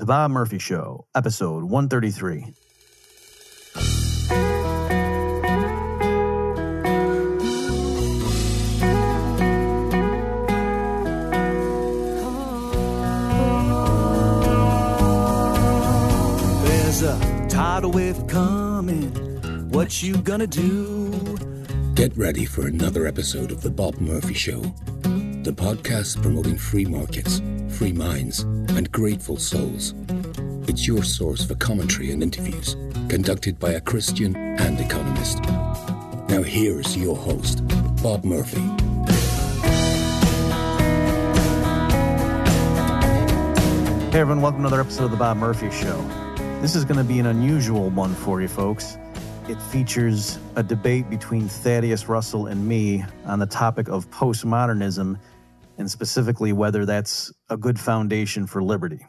The Bob Murphy Show, episode 133. There's a tidal wave coming. What you gonna do? Get ready for another episode of The Bob Murphy Show, the podcast promoting free markets, free minds, and grateful souls. It's your source for commentary and interviews, conducted by a Christian and economist. Now here's your host, Bob Murphy. Hey everyone, welcome to another episode of The Bob Murphy Show. This is going to be an unusual one for you folks. It features a debate between Thaddeus Russell and me on the topic of postmodernism, and specifically whether that's a good foundation for liberty.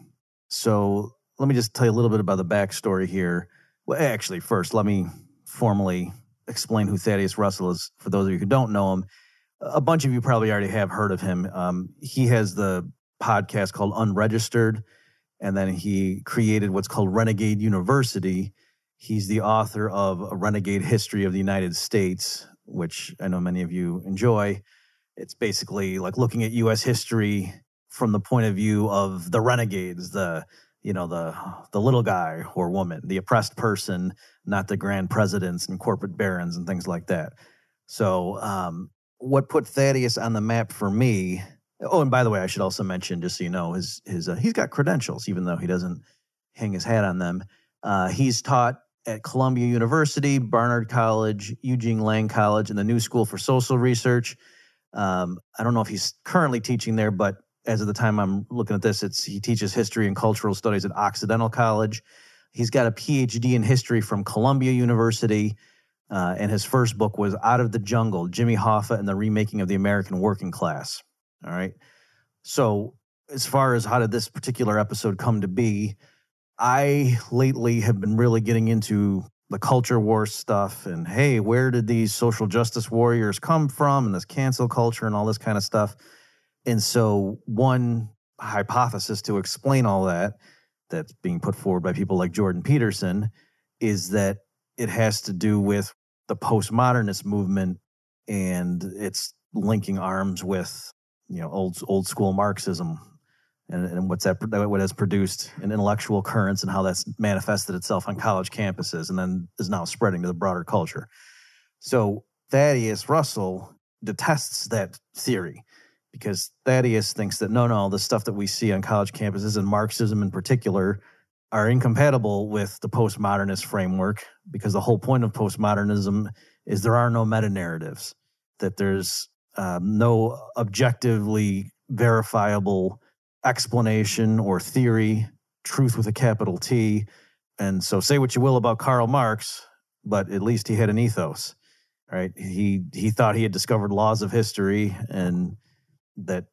So let me just tell you a little bit about the backstory here. Well, actually, first, let me formally explain who Thaddeus Russell is for those of you who don't know him. A bunch of you probably already have heard of him. He has the podcast called Unregistered, and then he created what's called Renegade University. He's the author of A Renegade History of the United States, which I know many of you enjoy. It's basically like looking at U.S. history from the point of view of the renegades, the little guy or woman, the oppressed person, not the grand presidents and corporate barons and things like that. So what put Thaddeus on the map for me? Oh, and by the way, I should also mention, just so you know, he's got credentials, even though he doesn't hang his hat on them. He's taught at Columbia University, Barnard College, Eugene Lang College, and the New School for Social Research. I don't know if he's currently teaching there, but as of the time I'm looking at this, he teaches history and cultural studies at Occidental College. He's got a PhD in history from Columbia University, and his first book was Out of the Jungle, Jimmy Hoffa and the Remaking of the American Working Class. All right. So as far as how did this particular episode come to be, I lately have been really getting into the culture war stuff and, hey, where did these social justice warriors come from and this cancel culture and all this kind of stuff. And so one hypothesis to explain all that that's being put forward by people like Jordan Peterson is that it has to do with the postmodernist movement and it's linking arms with, old school Marxism and what has produced an intellectual currents and how that's manifested itself on college campuses and then is now spreading to the broader culture. So Thaddeus Russell detests that theory because Thaddeus thinks that no, the stuff that we see on college campuses and Marxism in particular are incompatible with the postmodernist framework because the whole point of postmodernism is there are no meta-narratives, that there's no objectively verifiable explanation or theory, truth with a capital T. And so say what you will about Karl Marx, but at least he had an ethos, right? He thought he had discovered laws of history and that,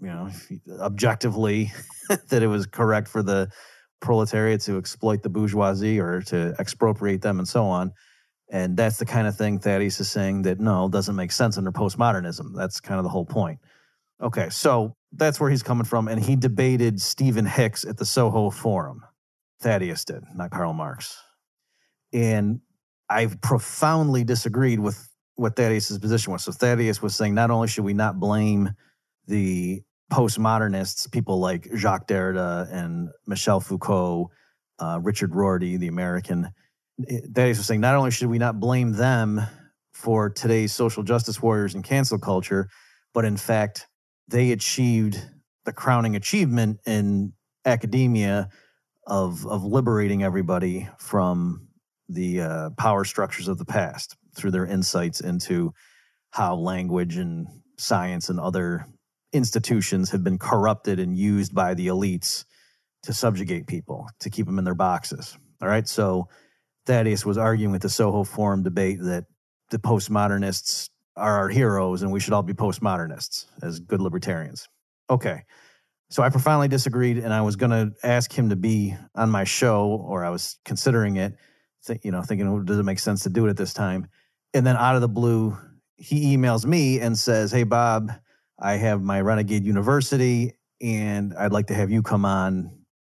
objectively that it was correct for the proletariat to exploit the bourgeoisie or to expropriate them and so on. And that's the kind of thing Thaddeus is saying that, no, doesn't make sense under postmodernism. That's kind of the whole point. Okay, so that's where he's coming from. And he debated Stephen Hicks at the Soho Forum. Thaddeus did, not Karl Marx. And I profoundly disagreed with what Thaddeus' position was. So Thaddeus was saying not only should we not blame the postmodernists, people like Jacques Derrida and Michel Foucault, Richard Rorty, the American, Thaddeus was saying not only should we not blame them for today's social justice warriors and cancel culture, but in fact, they achieved the crowning achievement in academia of liberating everybody from the power structures of the past through their insights into how language and science and other institutions have been corrupted and used by the elites to subjugate people, to keep them in their boxes. All right, so Thaddeus was arguing with the Soho Forum debate that the postmodernists are our heroes and we should all be postmodernists as good libertarians. Okay, so I profoundly disagreed and I was going to ask him to be on my show, or I was considering it, thinking, does it make sense to do it at this time? And then out of the blue, he emails me and says, hey, Bob, I have my Renegade University and I'd like to have you come on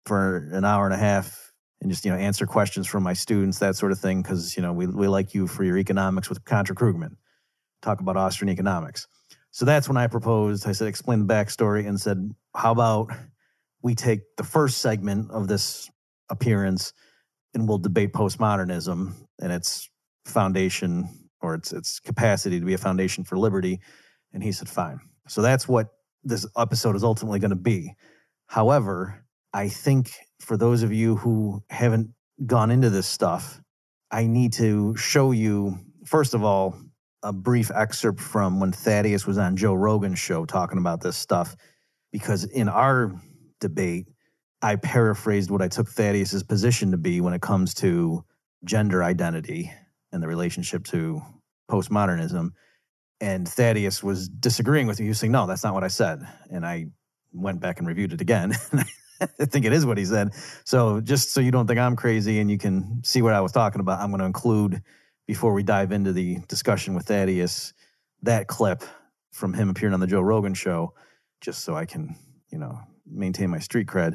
for an hour and a half and just, answer questions from my students, that sort of thing, because, we like you for your economics with Contra Krugman. Talk about Austrian economics. So that's when I proposed, I said, explain the backstory, and said, how about we take the first segment of this appearance and we'll debate postmodernism and its foundation, or its capacity to be a foundation for liberty. And he said, fine. So that's what this episode is ultimately going to be. However, I think for those of you who haven't gone into this stuff, I need to show you, first of all, a brief excerpt from when Thaddeus was on Joe Rogan's show talking about this stuff, because in our debate, I paraphrased what I took Thaddeus's position to be when it comes to gender identity and the relationship to postmodernism. And Thaddeus was disagreeing with me. He was saying, no, that's not what I said. And I went back and reviewed it again. I think it is what he said. So just so you don't think I'm crazy and you can see what I was talking about, I'm going to include, before we dive into the discussion with Thaddeus, that clip from him appearing on the Joe Rogan show, just so I can, maintain my street cred.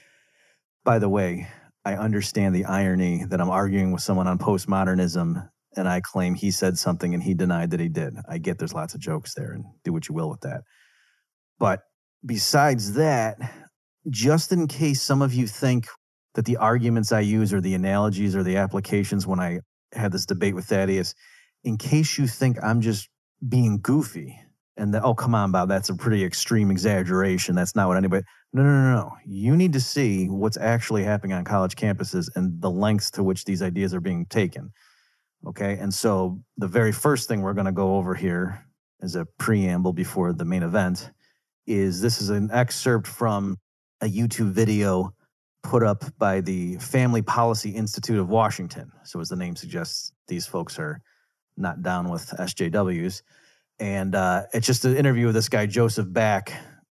By the way, I understand the irony that I'm arguing with someone on postmodernism and I claim he said something and he denied that he did. I get there's lots of jokes there, and do what you will with that. But besides that, just in case some of you think that the arguments I use or the analogies or the applications when I had this debate with Thaddeus, in case you think I'm just being goofy and that, oh, come on, Bob, that's a pretty extreme exaggeration. That's not what anybody... No. You need to see what's actually happening on college campuses and the lengths to which these ideas are being taken. Okay? And so the very first thing we're going to go over here as a preamble before the main event is this is an excerpt from a YouTube video put up by the Family Policy Institute of Washington. So as the name suggests, these folks are not down with SJWs. And it's just an interview with this guy, Joseph Back,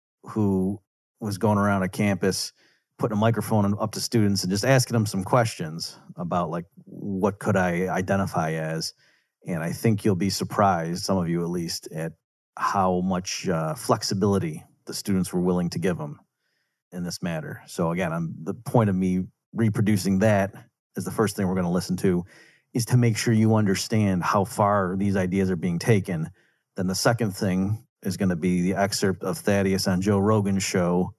who was going around a campus, putting a microphone up to students and just asking them some questions about, like, what could I identify as? And I think you'll be surprised, some of you at least, at how much flexibility the students were willing to give them in this matter. So again, the point of me reproducing that as the first thing we're going to listen to is to make sure you understand how far these ideas are being taken. Then the second thing is going to be the excerpt of Thaddeus on Joe Rogan's show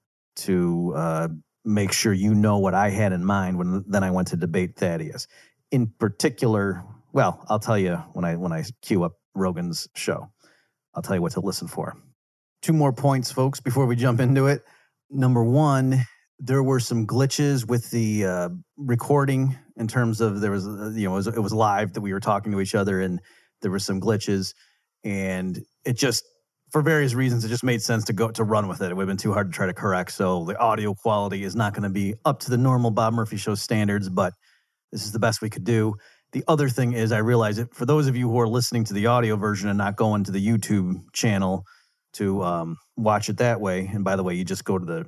to make sure you know what I had in mind when then I went to debate Thaddeus. In particular, well, I'll tell you when I queue up Rogan's show. I'll tell you what to listen for. 2 more points, folks, before we jump into it. Number one, there were some glitches with the recording in terms of there was, it was live that we were talking to each other and there were some glitches, and it just, for various reasons, it just made sense to run with it. It would have been too hard to try to correct. So the audio quality is not going to be up to the normal Bob Murphy Show standards, but this is the best we could do. The other thing is, I realize that for those of you who are listening to the audio version and not going to the YouTube channel to watch it that way, and by the way, you just go to the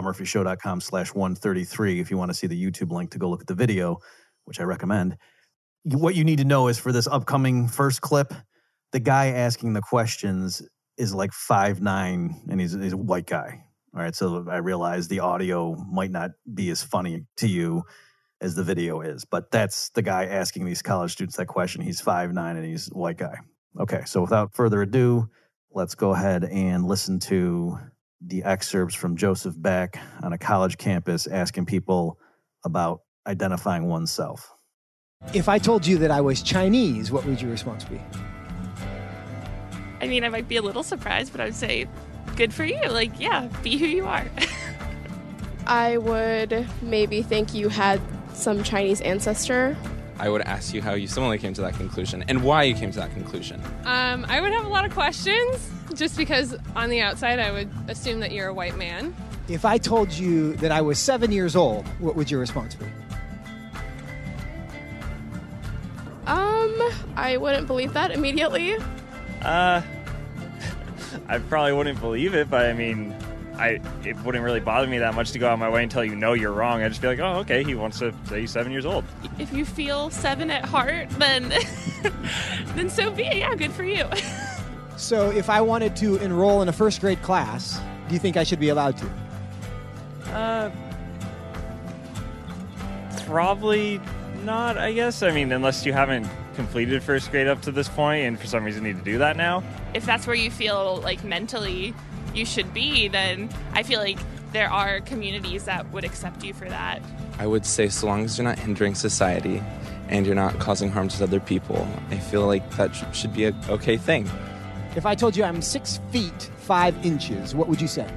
bobmurphyshow.com/133 if you want to see the YouTube link to go look at the video, which I recommend. What you need to know is for this upcoming first clip, the guy asking the questions is like 5'9", and he's a white guy. All right, so I realize the audio might not be as funny to you as the video is, but that's the guy asking these college students that question. He's 5'9", and he's a white guy. Okay, so without further ado, let's go ahead and listen to the excerpts from Joseph Beck on a college campus asking people about identifying oneself. If I told you that I was Chinese, what would your response be? I mean, I might be a little surprised, but I would say, good for you. Like, yeah, be who you are. I would maybe think you had some Chinese ancestor. I would ask you how you similarly came to that conclusion and why you came to that conclusion. I would have a lot of questions, just because on the outside I would assume that you're a white man. If I told you that I was 7 years old, what would your response be? I wouldn't believe that immediately. I probably wouldn't believe it, but I mean, it wouldn't really bother me that much to go out of my way and tell you, no, you're wrong. I'd just be like, oh, okay, he wants to say he's 7 years old. If you feel 7 at heart, then then so be it. Yeah, good for you. So if I wanted to enroll in a first grade class, do you think I should be allowed to? Probably not, I guess. I mean, unless you haven't completed first grade up to this point and for some reason need to do that now. If that's where you feel like mentally you should be, then I feel like there are communities that would accept you for that. I would say so long as you're not hindering society and you're not causing harm to other people, I feel like that should be an okay thing. If I told you I'm 6 feet 5 inches, what would you say?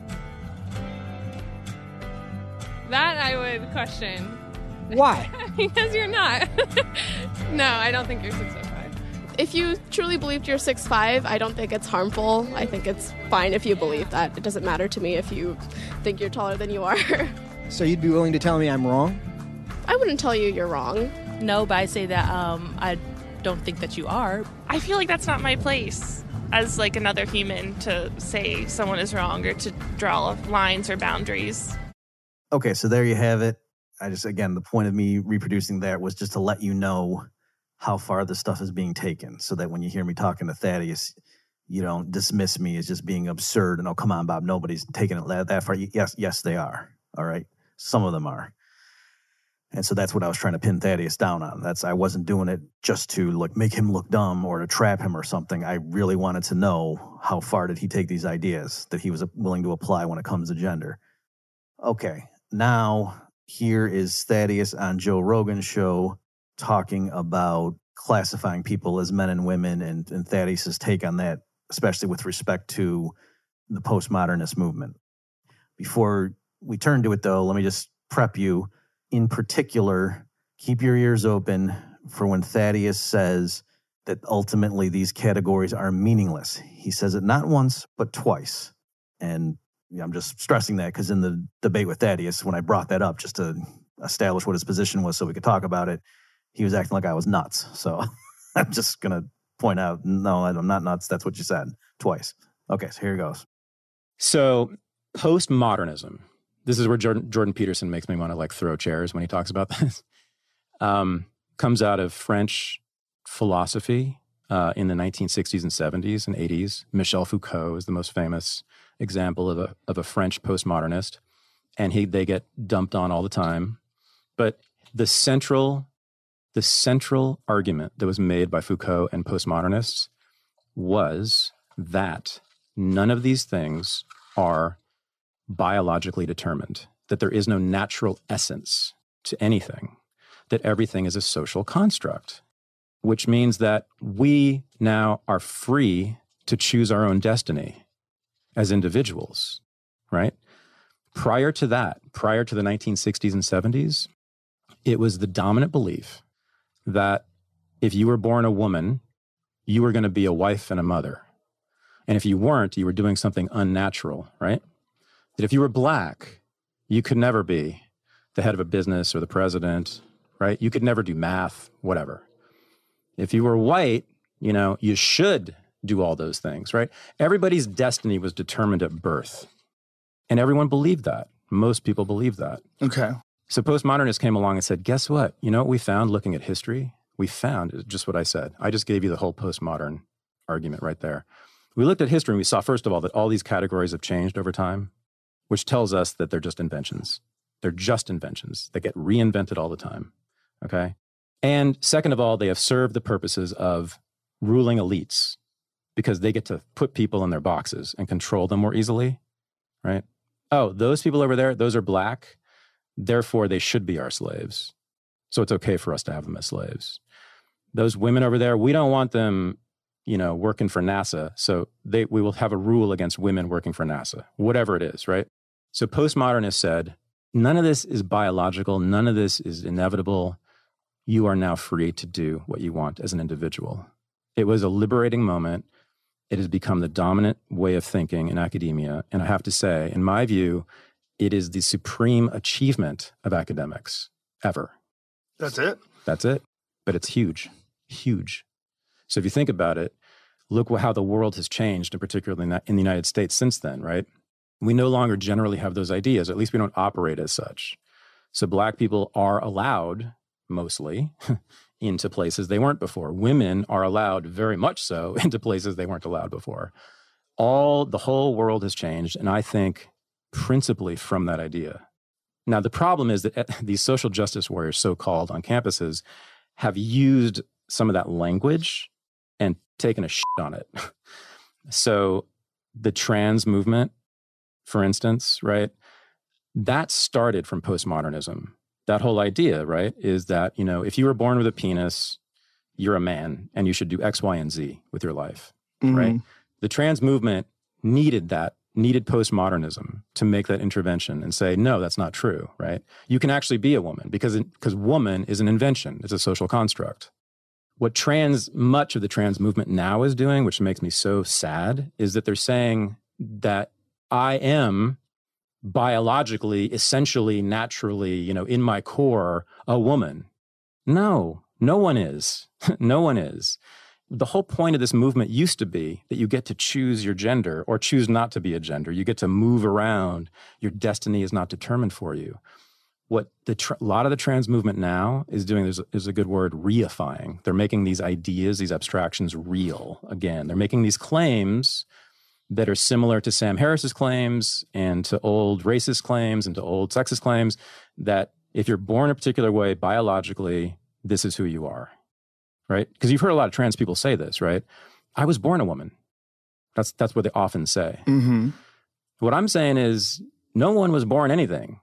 That I would question. Why? Because you're not. No, I don't think you're 6'5". If you truly believed you're 6'5", I don't think it's harmful. I think it's fine if you believe that. It doesn't matter to me if you think you're taller than you are. So you'd be willing to tell me I'm wrong? I wouldn't tell you you're wrong. No, but I say that I don't think that you are. I feel like that's not my place as like another human to say someone is wrong or to draw lines or boundaries. Okay, so there you have it. Again, the point of me reproducing that was just to let you know how far this stuff is being taken, so that when you hear me talking to Thaddeus, you don't dismiss me as just being absurd and, oh, come on, Bob, nobody's taking it that far. Yes, they are. All right. Some of them are. And so that's what I was trying to pin Thaddeus down on. I wasn't doing it just to make him look dumb or to trap him or something. I really wanted to know how far did he take these ideas that he was willing to apply when it comes to gender. Okay. Now here is Thaddeus on Joe Rogan's show talking about classifying people as men and women and Thaddeus' take on that, especially with respect to the postmodernist movement. Before we turn to it, though, let me just prep you. In particular, keep your ears open for when Thaddeus says that ultimately these categories are meaningless. He says it not once, but twice. And I'm just stressing that because in the debate with Thaddeus, when I brought that up just to establish what his position was so we could talk about it, he was acting like I was nuts. So I'm just going to point out, no, I'm not nuts. That's what you said twice. Okay, so here it goes. So postmodernism, this is where Jordan Peterson makes me want to throw chairs when he talks about this, comes out of French philosophy in the 1960s and 70s and 80s. Michel Foucault is the most famous example of a French postmodernist, and they get dumped on all the time. But the central argument that was made by Foucault and postmodernists was that none of these things are biologically determined, that there is no natural essence to anything, that everything is a social construct, which means that we now are free to choose our own destiny as individuals, right? Prior to that, prior to the 1960s and 70s, it was the dominant belief that if you were born a woman, you were going to be a wife and a mother. And if you weren't, you were doing something unnatural, right? That if you were black, you could never be the head of a business or the president, right? You could never do math, whatever. If you were white, you should do all those things, right? Everybody's destiny was determined at birth. And everyone believed that. Most people believed that. Okay. So postmodernists came along and said, guess what? You know what we found looking at history? We found just what I said. I just gave you the whole postmodern argument right there. We looked at history and we saw, first of all, that all these categories have changed over time, which tells us that they're just inventions. They're just inventions. They get reinvented all the time, okay? And second of all, they have served the purposes of ruling elites because they get to put people in their boxes and control them more easily, right? Oh, those people over there, those are black. Therefore, they should be our slaves. So it's okay for us to have them as slaves. Those women over there, we don't want them, working for NASA. So we will have a rule against women working for NASA, whatever it is, right? So postmodernists said, none of this is biological. None of this is inevitable. You are now free to do what you want as an individual. It was a liberating moment. It has become the dominant way of thinking in academia. And I have to say, in my view, it is the supreme achievement of academics ever. That's it? That's it. But it's huge, huge. So if you think about it, look how the world has changed, and particularly in the United States since then, right? We no longer generally have those ideas, or at least we don't operate as such. So black people are allowed, mostly, into places they weren't before. Women are allowed very much so into places they weren't allowed before. The whole world has changed, and I think principally from that idea. Now, the problem is that these social justice warriors, so-called, on campuses, have used some of that language and taken a shit on it. So the trans movement, for instance, right, that started from postmodernism. That whole idea, right, is that, if you were born with a penis, you're a man and you should do X, Y, and Z with your life, right? The trans movement needed postmodernism to make that intervention and say, no, that's not true, right? You can actually be a woman because woman is an invention. It's a social construct. What much of the trans movement now is doing, which makes me so sad, is that they're saying that I am biologically, essentially, naturally, in my core, a woman. No one is. No one is. The whole point of this movement used to be that you get to choose your gender or choose not to be a gender. You get to move around. Your destiny is not determined for you. What a lot of the trans movement now is doing is a good word, reifying. They're making these ideas, these abstractions real again. They're making these claims that are similar to Sam Harris's claims and to old racist claims and to old sexist claims, that if you're born a particular way biologically, this is who you are, right? Because you've heard a lot of trans people say this, right? I was born a woman. That's what they often say. Mm-hmm. What I'm saying is no one was born anything.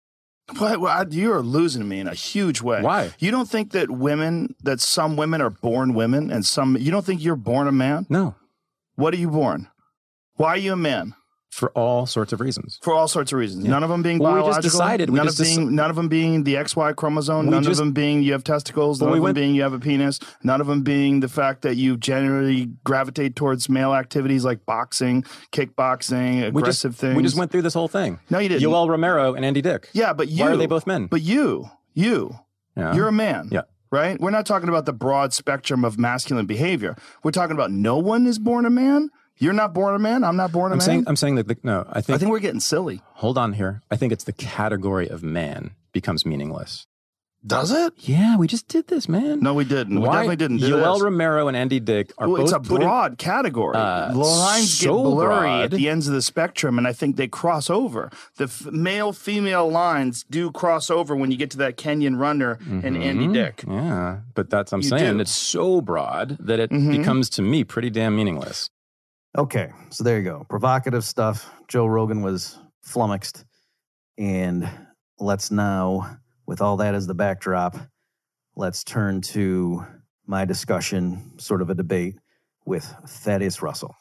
Well, you're losing me in a huge way. Why? You don't think that some women are born women and you don't think you're born a man? No. What are you born? Why are you a man? For all sorts of reasons. For all sorts of reasons. Yeah. None of them being biological. We just decided. None of them being the XY chromosome. None of them being you have testicles. None of them being you have a penis. None of them being the fact that you generally gravitate towards male activities like boxing, kickboxing, aggressive things. We just went through this whole thing. No, you didn't. Yoel Romero and Andy Dick. Yeah, but you. Why are they both men? But you. Yeah. You're a man. Yeah. Right? We're not talking about the broad spectrum of masculine behavior. We're talking about no one is born a man. You're not born a man. I'm not born a man. I'm saying that I think we're getting silly. Hold on here. I think it's the category of man becomes meaningless. Does it? Yeah, we just did this, man. No, we didn't. We definitely didn't do this. Yoel Romero and Andy Dick are both. It's a broad category. The lines get blurry at the ends of the spectrum, and I think they cross over. The male-female lines do cross over when you get to that Kenyan runner and Andy Dick. Yeah, but I'm saying it's so broad that it becomes, to me, pretty damn meaningless. Okay, so there you go. Provocative stuff. Joe Rogan was flummoxed. And let's now, with all that as the backdrop, let's turn to my discussion, sort of a debate with Thaddeus Russell.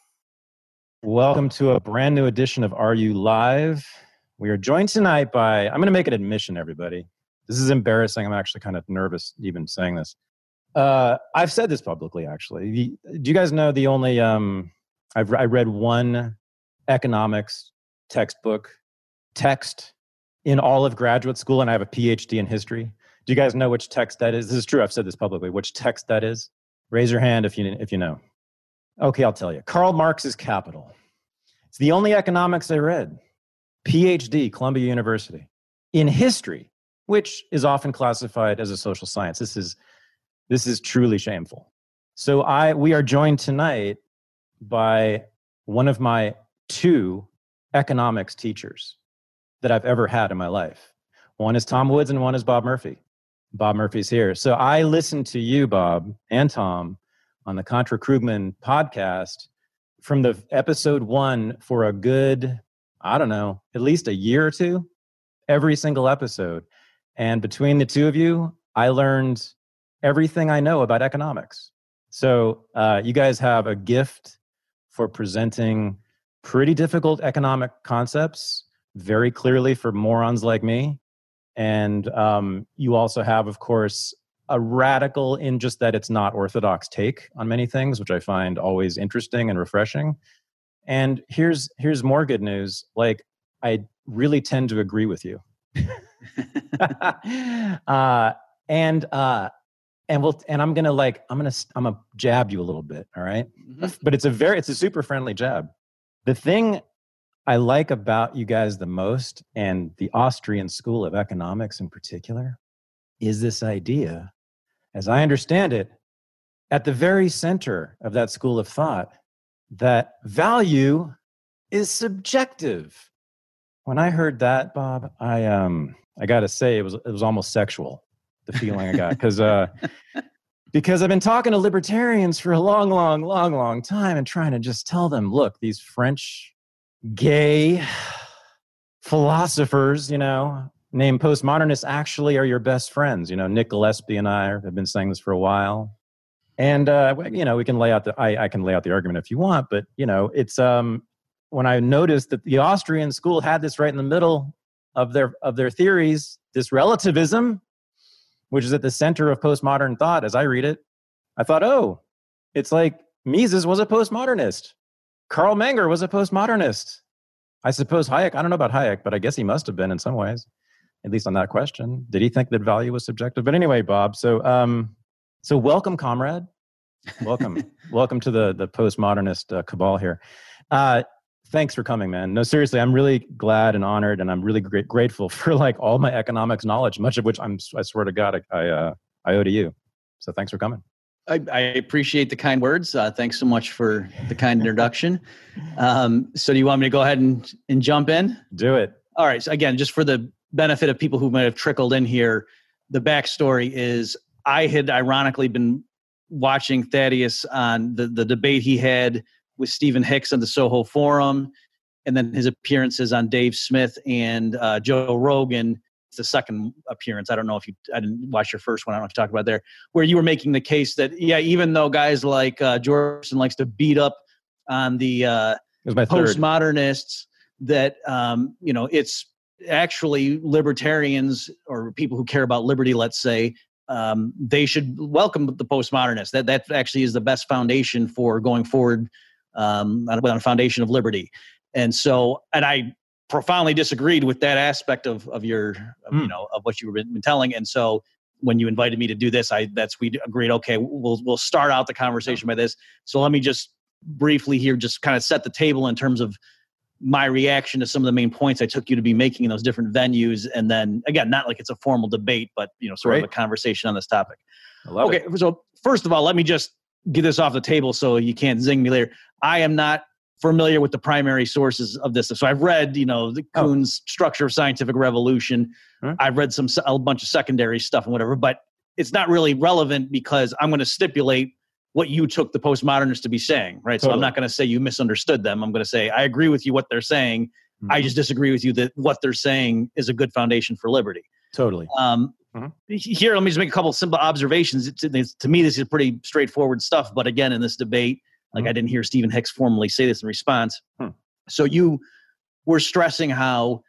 Welcome to a brand new edition of Are You Live? We are joined tonight by, I'm going to make an admission, everybody. This is embarrassing. I'm actually kind of nervous even saying this. I've said this publicly, actually. Do you guys know the only... I read one economics text in all of graduate school, and I have a PhD in history. Do you guys know which text that is? This is true. I've said this publicly. Which text that is? Raise your hand if you know. Okay, I'll tell you. Karl Marx's Capital. It's the only economics I read. PhD, Columbia University. In history, which is often classified as a social science. This is truly shameful. So we are joined tonight by one of my two economics teachers that I've ever had in my life. One is Tom Woods and one is Bob Murphy. Bob Murphy's here. So I listened to you, Bob, and Tom on the Contra Krugman podcast from the episode 1 for a good, I don't know, at least a year or two, every single episode. And between the two of you, I learned everything I know about economics. So you guys have a gift for presenting pretty difficult economic concepts very clearly for morons like me. And you also have, of course, a radical in just that it's not orthodox take on many things, which I find always interesting and refreshing. And here's more good news. Like, I really tend to agree with you. And I'm gonna jab you a little bit, all right? But it's a super friendly jab. The thing I like about you guys the most, and the Austrian School of Economics in particular, is this idea, as I understand it, at the very center of that school of thought, that value is subjective. When I heard that, Bob, I I got to say, it was almost sexual, the feeling I got. Because I've been talking to libertarians for a long time and trying to just tell them, look, these French gay philosophers, named postmodernists actually are your best friends. Nick Gillespie and I have been saying this for a while. And, we can lay out I can lay out the argument if you want, but, it's when I noticed that the Austrian school had this right in the middle of their theories, this relativism, which is at the center of postmodern thought, as I read it, I thought, oh, it's like Mises was a postmodernist. Karl Menger was a postmodernist. I suppose Hayek, I don't know about Hayek, but I guess he must have been in some ways, at least on that question. Did he think that value was subjective? But anyway, Bob, so welcome, comrade. Welcome. Welcome to the postmodernist cabal here. Thanks for coming, man. No, seriously, I'm really glad and honored, and I'm really grateful for all my economics knowledge, much of which I swear to God, I owe to you. So thanks for coming. I appreciate the kind words. Thanks so much for the kind introduction. So do you want me to go ahead and jump in? Do it. All right. So again, just for the benefit of people who might have trickled in here, the backstory is I had ironically been watching Thaddeus on the debate he had with Stephen Hicks on the Soho Forum, and then his appearances on Dave Smith and Joe Rogan. It's the second appearance. I don't know if I didn't watch your first one. I don't know if you talked about there, where you were making the case that, even though guys like Jorgensen likes to beat up on the postmodernists, that, it's actually libertarians or people who care about liberty, let's say, they should welcome the postmodernists. That actually is the best foundation for going forward on a foundation of liberty. And I profoundly disagreed with that aspect of what you've been telling. And so when you invited me to do this, we agreed, okay, we'll start out the conversation by this. So let me just briefly here, just kind of set the table in terms of my reaction to some of the main points I took you to be making in those different venues. And then again, not like it's a formal debate, but sort of a conversation on this topic. I love it. So first of all, let me just get this off the table so you can't zing me later. I am not familiar with the primary sources of this. So I've read, the Kuhn's Structure of Scientific Revolution. I've read a bunch of secondary stuff and whatever, but it's not really relevant because I'm going to stipulate what you took the postmodernists to be saying, right? Totally. So I'm not going to say you misunderstood them. I'm going to say, I agree with you what they're saying. Mm-hmm. I just disagree with you that what they're saying is a good foundation for liberty. Totally. Here, let me just make a couple of simple observations. To me, this is pretty straightforward stuff. But again, in this debate, I didn't hear Stephen Hicks formally say this in response. So you were stressing how,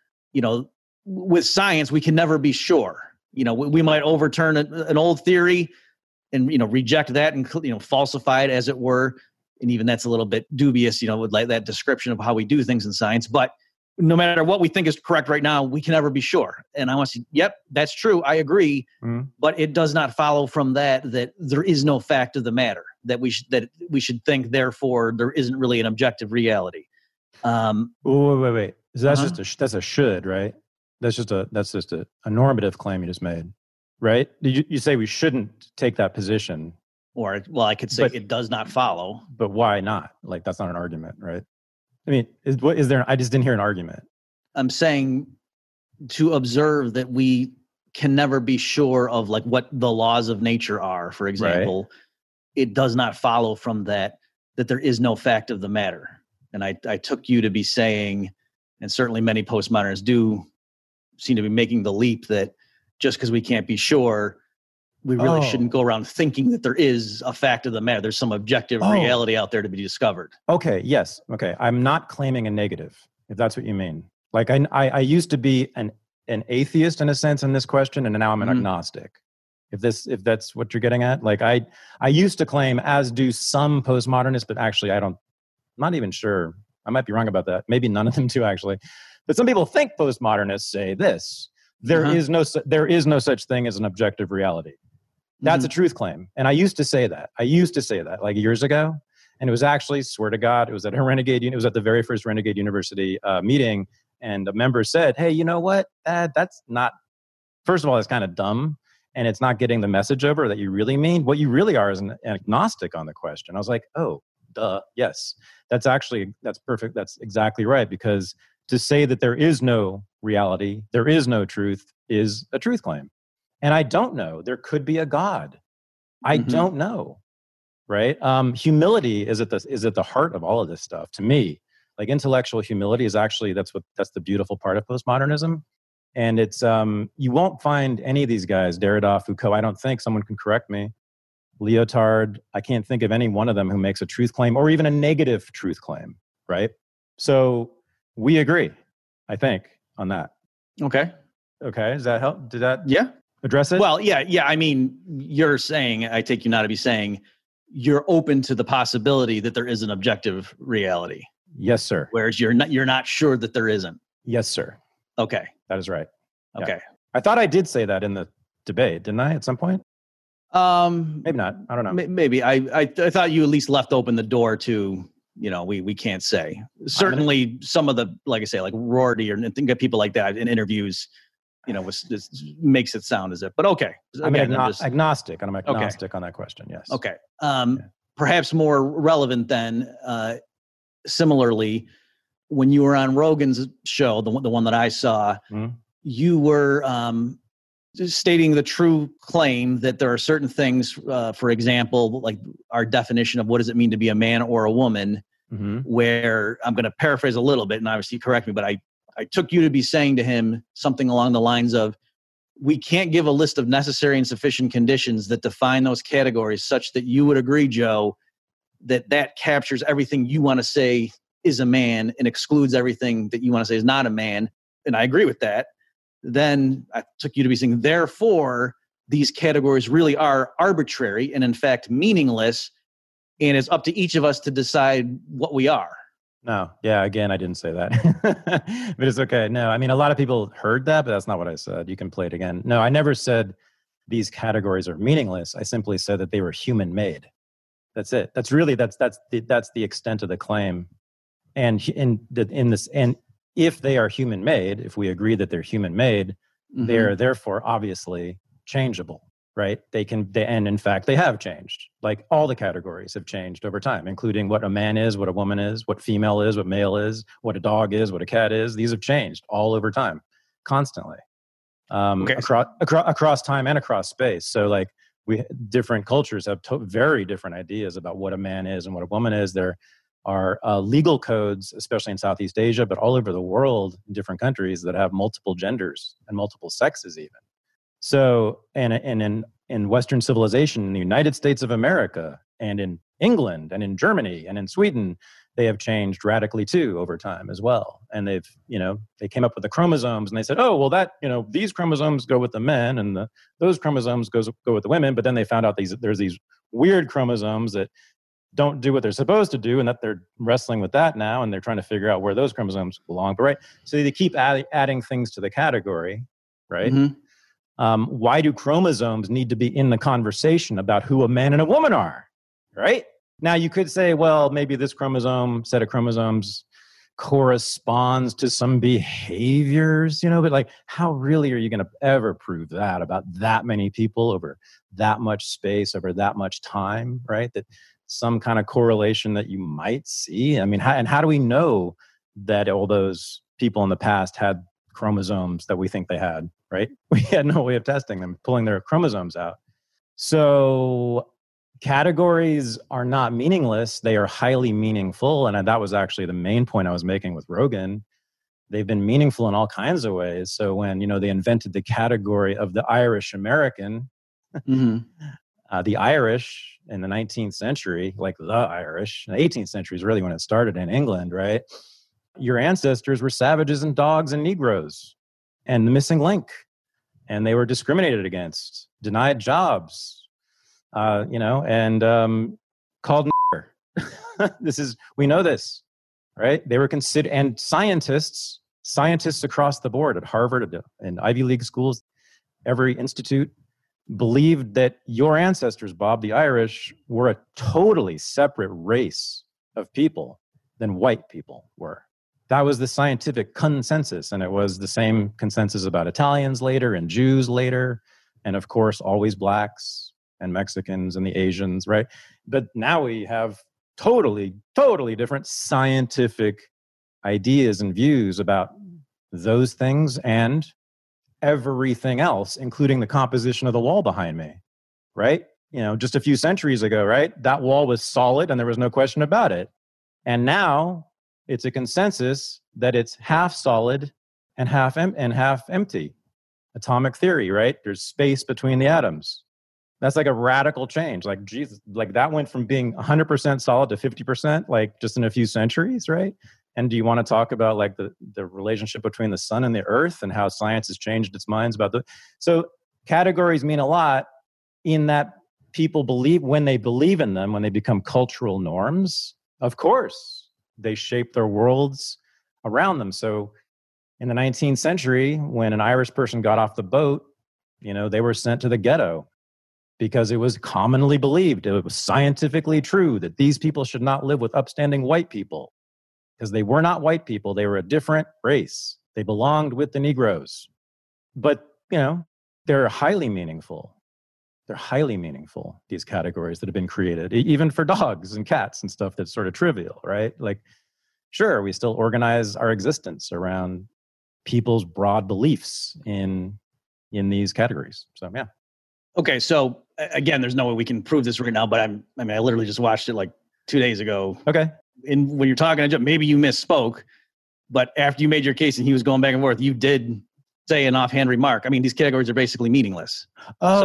with science, we can never be sure. We might overturn an old theory and, reject that and, falsify it, as it were. And even that's a little bit dubious, with like that description of how we do things in science. But no matter what we think is correct right now, we can never be sure. And I want to say, yep, that's true. I agree. But it does not follow from that there is no fact of the matter, that we should think, therefore, there isn't really an objective reality. Wait. So that's a should, right? That's just a normative claim you just made, right? You say we shouldn't take that position. Or, well, I could say it does not follow. But why not? Like, that's not an argument, right? I mean, is there? I just didn't hear an argument. I'm saying to observe that we can never be sure of like what the laws of nature are, for example. Right. It does not follow from that there is no fact of the matter. And I took you to be saying, and certainly many postmodernists do seem to be making the leap that just because we can't be sure, we really shouldn't go around thinking that there is a fact of the matter. There's some objective reality out there to be discovered. Okay. Yes. Okay. I'm not claiming a negative, if that's what you mean. Like I used to be an atheist in a sense in this question, and now I'm an agnostic. If that's what you're getting at. Like I used to claim, as do some postmodernists, but actually I'm not even sure. I might be wrong about that. Maybe none of them do actually. But some people think postmodernists say this. There is no such thing as an objective reality. That's a truth claim. And I used to say that. Like years ago. And it was actually, swear to God, it was at the very first Renegade University meeting. And a member said, hey, you know what? That's not, first of all, it's kind of dumb. And it's not getting the message over that you really mean. What you really are is an agnostic on the question. I was like, oh, duh, yes. That's perfect. That's exactly right. Because to say that there is no reality, there is no truth, is a truth claim. And I don't know. There could be a God. I don't know. Right? Humility is at the heart of all of this stuff. To me, like intellectual humility is actually that's the beautiful part of postmodernism. And it's you won't find any of these guys, Derrida, Foucault. I don't think, someone can correct me. Lyotard. I can't think of any one of them who makes a truth claim or even a negative truth claim. Right? So we agree, I think, on that. Okay. Does that help? Did that? Yeah. Address it? Well, yeah. I mean, you're saying, I take you now to be saying, you're open to the possibility that there is an objective reality. Yes, sir. Whereas you're not sure that there isn't. Yes, sir. Okay. That is right. Okay. Yeah. I thought I did say that in the debate, didn't I, at some point? Maybe not. I don't know. Maybe. I thought you at least left open the door to, we can't say. Certainly some of the, like I say, like Rorty or think of people like that in interviews, makes it sound as if, but okay. I'm agnostic, and I'm agnostic on that question, yes. Okay. Perhaps more relevant then, similarly, when you were on Rogan's show, the one that I saw, you were stating the true claim that there are certain things, for example, like our definition of what does it mean to be a man or a woman, where I'm going to paraphrase a little bit, and obviously correct me, but I took you to be saying to him something along the lines of, we can't give a list of necessary and sufficient conditions that define those categories such that you would agree, Joe, that captures everything you want to say is a man and excludes everything that you want to say is not a man. And I agree with that. Then I took you to be saying, therefore, these categories really are arbitrary and in fact meaningless. And it's up to each of us to decide what we are. No. Yeah. Again, I didn't say that, but it's okay. No, I mean, a lot of people heard that, but that's not what I said. You can play it again. No, I never said these categories are meaningless. I simply said that they were human made. That's it. That's the extent of the claim. And and if they are human made, if we agree that they're human made, they're therefore obviously changeable. Right? And in fact, they have changed. Like all the categories have changed over time, including what a man is, what a woman is, what female is, what male is, what a dog is, what a cat is. These have changed all over time, constantly, across time and across space. So like different cultures have very different ideas about what a man is and what a woman is. There are legal codes, especially in Southeast Asia, but all over the world in different countries that have multiple genders and multiple sexes even. So, and in Western civilization, in the United States of America, and in England, and in Germany, and in Sweden, they have changed radically too over time as well. And they came up with the chromosomes, and they said, oh, well, these chromosomes go with the men, and those chromosomes go with the women. But then they found out there's these weird chromosomes that don't do what they're supposed to do, and that they're wrestling with that now, and they're trying to figure out where those chromosomes belong. But so they keep adding things to the category, right? Why do chromosomes need to be in the conversation about who a man and a woman are, right? Now, you could say, well, maybe this set of chromosomes corresponds to some behaviors, but like, how really are you going to ever prove that about that many people over that much space, over that much time, right? That some kind of correlation that you might see. I mean, how do we know that all those people in the past had chromosomes that we think they had, right? We had no way of testing them, pulling their chromosomes out. So categories are not meaningless. They are highly meaningful. And that was actually the main point I was making with Rogan. They've been meaningful in all kinds of ways. So when, they invented the category of the Irish American, the Irish in the 19th century, like the Irish, the 18th century is really when it started in England, right? Your ancestors were savages and dogs and Negroes and the missing link. And they were discriminated against, denied jobs, and called we know this, right? They were considered, and scientists across the board at Harvard and Ivy League schools, every institute, believed that your ancestors, Bob, the Irish, were a totally separate race of people than white people were. That was the scientific consensus, and it was the same consensus about Italians later and Jews later, and of course, always blacks and Mexicans and the Asians, right? But now we have totally, totally different scientific ideas and views about those things and everything else, including the composition of the wall behind me, right? Just a few centuries ago, right? That wall was solid and there was no question about it. And now it's a consensus that it's half solid and half empty. Atomic theory, right? There's space between the atoms. That's like a radical change. Like, Jesus, like that went from being 100% solid to 50%, like just in a few centuries, right? And do you want to talk about like the relationship between the sun and the earth and how science has changed its minds about so categories mean a lot in that people believe, when they believe in them, when they become cultural norms, of course, they shape their worlds around them. So in the 19th century, when an Irish person got off the boat, they were sent to the ghetto because it was commonly believed, it was scientifically true that these people should not live with upstanding white people. Because they were not white people. They were a different race. They belonged with the Negroes. But, they're highly meaningful. They're highly meaningful, these categories that have been created, even for dogs and cats and stuff that's sort of trivial, right? Like, sure, we still organize our existence around people's broad beliefs in these categories. So, yeah. Okay, so again, there's no way we can prove this right now, but I literally just watched it like 2 days ago. Okay. And when you're talking to Jeff, maybe you misspoke, but after you made your case and he was going back and forth, you did say an offhand remark. These categories are basically meaningless. I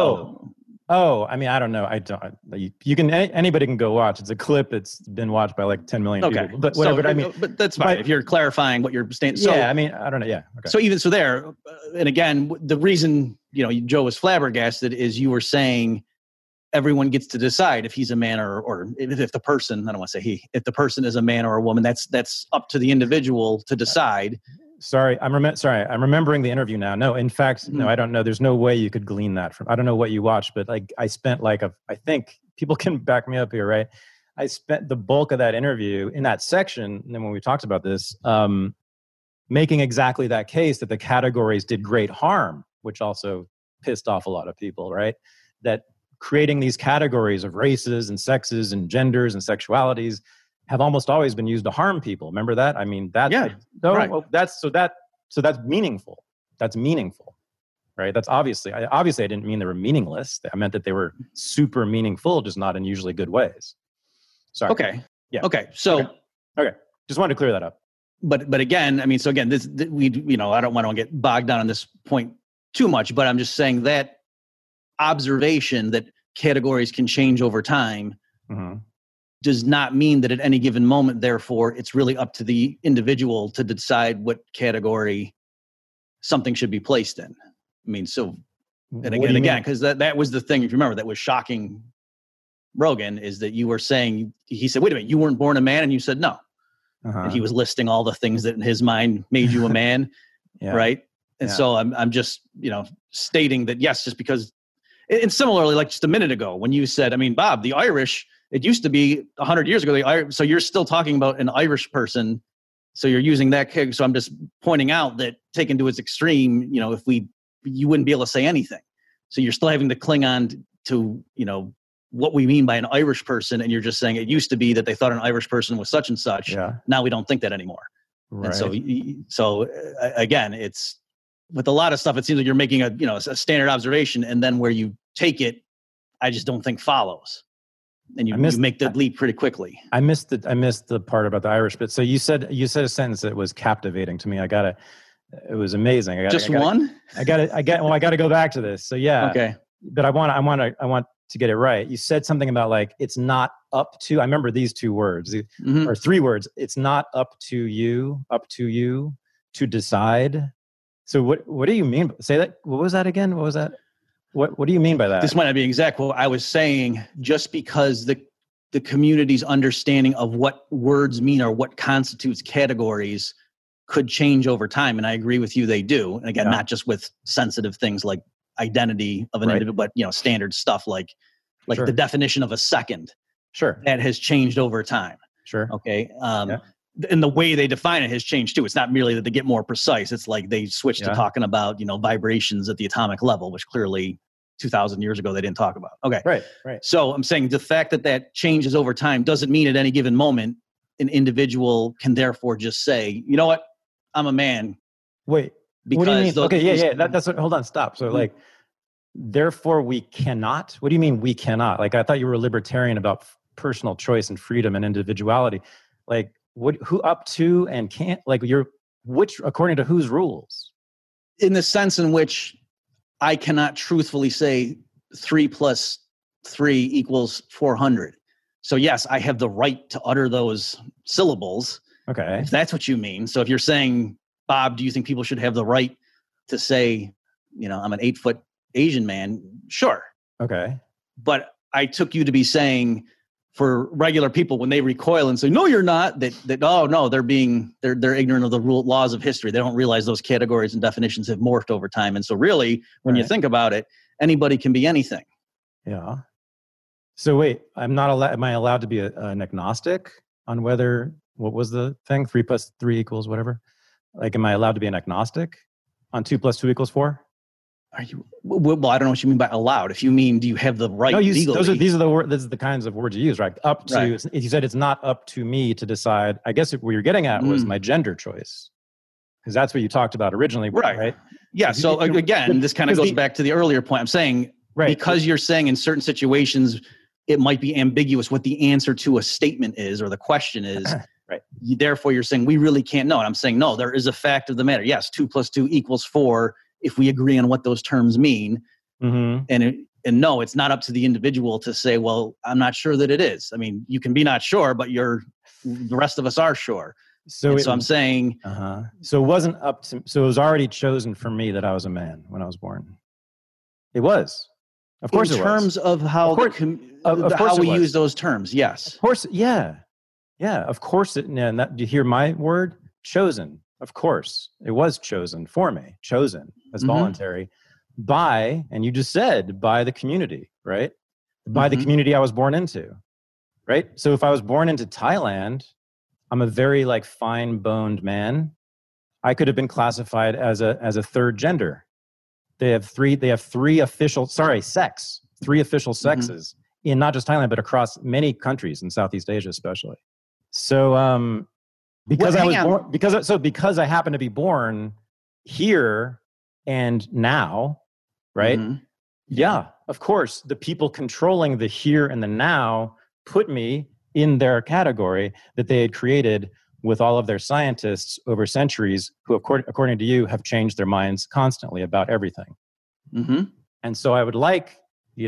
don't know. You can, anybody can go watch. It's a clip. It's been watched by like 10 million people. But whatever. But that's fine. If you're clarifying what you're saying. So, I don't know. Yeah. Okay. So even so there, and again, the reason, Joe was flabbergasted is you were saying everyone gets to decide if he's a man or if the person, I don't want to say he, if the person is a man or a woman, that's up to the individual to decide. I'm remembering the interview now. No, in fact, no, I don't know. There's no way you could glean that from, I don't know what you watched, but like I spent I think people can back me up here, right? I spent the bulk of that interview in that section. And then when we talked about this, making exactly that case that the categories did great harm, which also pissed off a lot of people, right? That creating these categories of races and sexes and genders and sexualities have almost always been used to harm people. Remember that? Right. That's meaningful. That's meaningful, right? That's obviously I didn't mean they were meaningless. I meant that they were super meaningful, just not in usually good ways. Sorry. Okay. Yeah. Okay. So. Okay. Just wanted to clear that up. But again, this I don't want to get bogged down on this point too much, but I'm just saying that observation that categories can change over time does not mean that at any given moment, therefore, it's really up to the individual to decide what category something should be placed in. Again, because that was the thing, if you remember, that was shocking Rogan, is that you were saying, he said, wait a minute, you weren't born a man? And you said, no. And he was listing all the things that in his mind made you a man, right? And so I'm just, stating that, yes, just because. And similarly, like just a minute ago, when you said, Bob, the Irish, it used to be 100 years ago, so you're still talking about an Irish person. So you're using that. So I'm just pointing out that taken to its extreme, you wouldn't be able to say anything. So you're still having to cling on to, what we mean by an Irish person. And you're just saying it used to be that they thought an Irish person was such and such. Yeah. Now we don't think that anymore. Right. And so again, it's, with a lot of stuff, it seems like you're making a standard observation, and then where you take it, I just don't think follows, and you make the leap pretty quickly. I missed the part about the Irish bit. So you said a sentence that was captivating to me. It was amazing. I got to go back to this. So yeah. Okay. But I want to get it right. You said something about like, it's not up to, I remember these two words or three words. It's not up to you to decide. So what do you mean? Say that. What was that again? What was that? What do you mean by that? This might not be exact. Well, I was saying just because the community's understanding of what words mean or what constitutes categories could change over time. And I agree with you, they do. And again, not just with sensitive things like identity of an individual, but standard stuff like the definition of a second. Sure. That has changed over time. Sure. Okay. And the way they define it has changed too. It's not merely that they get more precise. It's like they switched to talking about, vibrations at the atomic level, which clearly 2,000 years ago they didn't talk about. Okay. Right. So I'm saying the fact that changes over time doesn't mean at any given moment an individual can therefore just say, you know what, I'm a man. Wait, what do you mean? Okay, that's what, hold on, stop. So like, therefore we cannot? What do you mean we cannot? Like, I thought you were a libertarian about personal choice and freedom and individuality. Like, who up to and can't? Like, which according to whose rules? In the sense in which I cannot truthfully say 3 + 3 = 400. So yes, I have the right to utter those syllables. Okay. If that's what you mean. So if you're saying, Bob, do you think people should have the right to say, I'm an 8-foot Asian man? Sure. Okay. But I took you to be saying, for regular people, when they recoil and say, no, you're not, oh no, they're ignorant of the laws of history. They don't realize those categories and definitions have morphed over time. And so really, when you think about it, anybody can be anything. Yeah. So wait, am I allowed to be an agnostic on whether, what was the thing? 3 + 3 = whatever. Like, am I allowed to be an agnostic on 2 + 2 = 4? Are you? Well, I don't know what you mean by allowed. If you mean, do you have the right? No, legally? These are the kinds of words you use, right? Up to. Right. You said it's not up to me to decide. I guess what you're getting at was my gender choice, because that's what you talked about originally, right? Yeah. So again, this kind of goes back to the earlier point. I'm saying, because you're saying in certain situations it might be ambiguous what the answer to a statement is or the question is. Right. Therefore, you're saying we really can't know. And I'm saying no. There is a fact of the matter. Yes, 2 + 2 = 4. If we agree on what those terms mean. Mm-hmm. And no, it's not up to the individual to say, well, I'm not sure that it is. I mean, you can be not sure, but the rest of us are sure. So I'm saying. So it wasn't up to, so it was already chosen for me that I was a man when I was born. It was. Of course it was. In terms of how, how we use those terms, yes. Of course, yeah. Yeah, of course. Do you hear my word? Chosen. Of course, it was chosen for me, chosen as voluntary by, and you just said, by the community, right? By the community I was born into, right? So if I was born into Thailand, I'm a very fine-boned man. I could have been classified as a third gender. They have three official, three official sexes in not just Thailand, but across many countries in Southeast Asia, especially. So, because I happen to be born here and now, right? Yeah, of course, the people controlling the here and the now put me in their category that they had created with all of their scientists over centuries who, according to you, have changed their minds constantly about everything. And so I would like,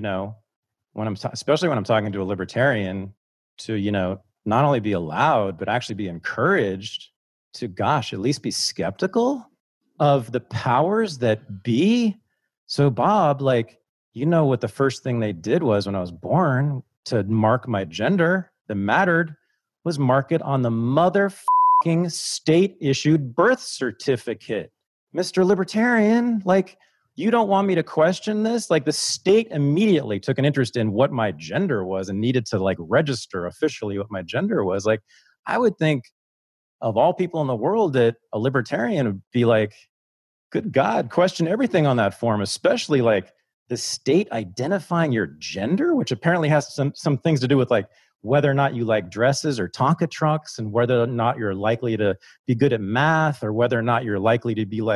especially when I'm talking to a libertarian, to, not only be allowed, but actually be encouraged to, at least be skeptical of the powers that be. So Bob, what the first thing they did was when I was born to mark my gender that mattered was mark it on the motherfucking state-issued birth certificate. Mr. Libertarian, you don't want me to question this? The state immediately took an interest in what my gender was and needed to register officially what my gender was. I would think of all people in the world that a libertarian would be good God, question everything on that form, especially the state identifying your gender, which apparently has some things to do with whether or not you like dresses or Tonka trucks and whether or not you're likely to be good at math or whether or not you're likely to be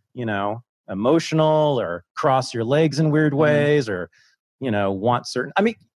emotional or cross your legs in weird ways or, want certain,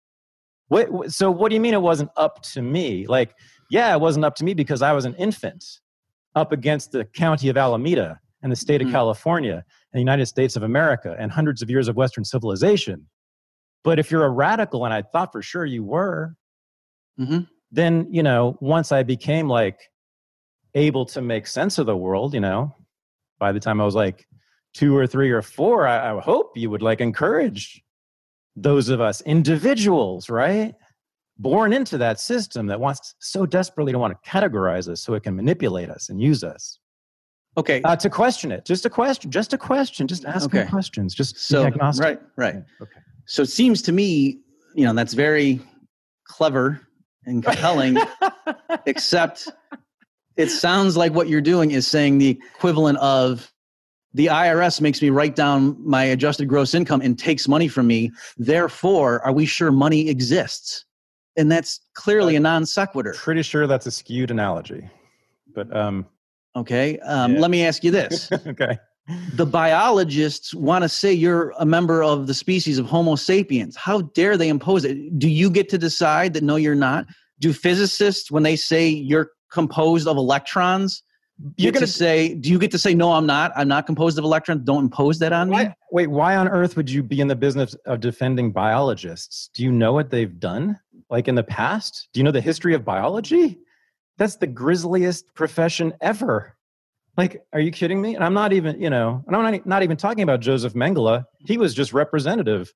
so what do you mean it wasn't up to me? It wasn't up to me because I was an infant up against the county of Alameda and the state of California and the United States of America and hundreds of years of Western civilization. But if you're a radical, and I thought for sure you were, then, once I became able to make sense of the world, by the time I was 2 or 3 or 4, I hope you would encourage those of us individuals, right? Born into that system that wants so desperately to want to categorize us so it can manipulate us and use us. Okay. To question it. Just a question. Just asking questions. Be agnostic. Right. Okay. So it seems to me, that's very clever and compelling, except it sounds like what you're doing is saying the equivalent of the IRS makes me write down my adjusted gross income and takes money from me. Therefore, are we sure money exists? And that's clearly a non sequitur. Pretty sure that's a skewed analogy. But Okay. Let me ask you this. Okay. The biologists want to say you're a member of the species of Homo sapiens. How dare they impose it? Do you get to decide that no, you're not? Do physicists, when they say you're composed of electrons, do you get to say, no, I'm not composed of electrons? Don't impose that on me? Wait, why on earth would you be in the business of defending biologists? Do you know what they've done? Like in the past? Do you know the history of biology? That's the grisliest profession ever. Like, are you kidding me? And I'm not even, and I'm not even talking about Joseph Mengele. He was just representative.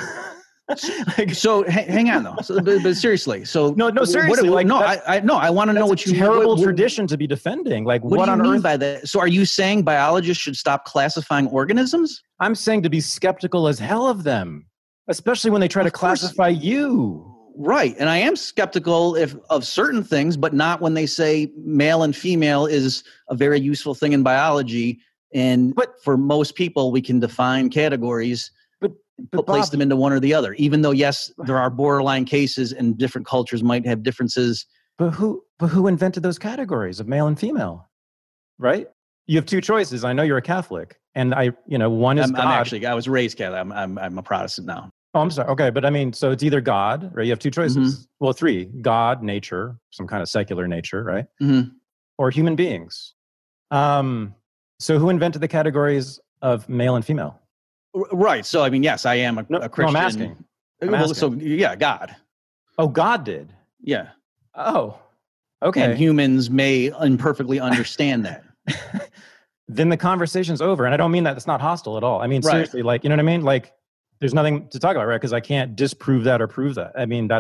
So hang on though. But seriously, so no, seriously. I want to know what you terrible tradition to be defending. Like, what do you on mean earth by that? So, are you saying biologists should stop classifying organisms? I'm saying to be skeptical as hell of them, especially when they try to classify you. Right, and I am skeptical of certain things, but not when they say male and female is a very useful thing in biology. And for most people, we can define categories. But place them into one or the other, even though, yes, there are borderline cases and different cultures might have differences. But who invented those categories of male and female, right? You have two choices. I know you're a Catholic, and one is God. I was raised Catholic. I'm a Protestant now. Oh, I'm sorry. Okay, but I mean, so it's either God, right? You have two choices. Mm-hmm. Well, three: God, nature, some kind of secular nature, right? Mm-hmm. Or human beings. So who invented the categories of male and female? Right. So, I mean, yes, I am a Christian. No, I'm asking. So, yeah, God. Oh, God did? Yeah. Oh, okay. And humans may imperfectly understand that. Then the conversation's over. And I don't mean that it's not hostile at all. I mean, seriously, like, you know what I mean? Like, there's nothing to talk about, right? Because I can't disprove that or prove that. I mean,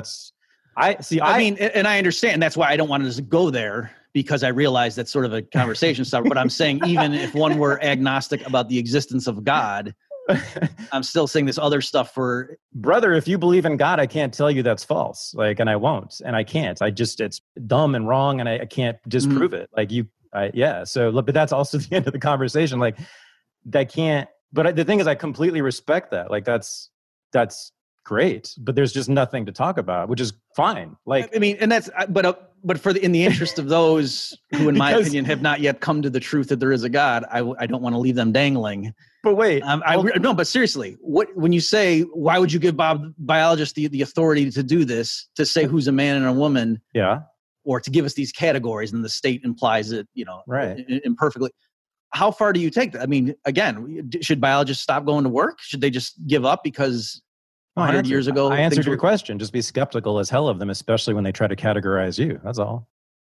I mean, and I understand. That's why I don't want to go there, because I realize that's sort of a conversation starter. But I'm saying, even if one were agnostic about the existence of God, I'm still saying this other stuff for brother. If you believe in God, I can't tell you that's false. Like, and I won't, and I can't. It's dumb and wrong, and I can't disprove it. Like So, but that's also the end of the conversation. Like, that can't. But the thing is, I completely respect that. Like, that's great. But there's just nothing to talk about, which is fine. Like, I mean, and that's but in the interest of those who, in my opinion, have not yet come to the truth that there is a God, I don't want to leave them dangling. But wait, no. But seriously, when you say, why would you give biologists the authority to do this, to say who's a man and a woman, or to give us these categories, and the state implies it, right, imperfectly? How far do you take that? I mean, again, should biologists stop going to work? Should they just give up because 100 years ago? I answered your question. Just be skeptical as hell of them, especially when they try to categorize you. That's all.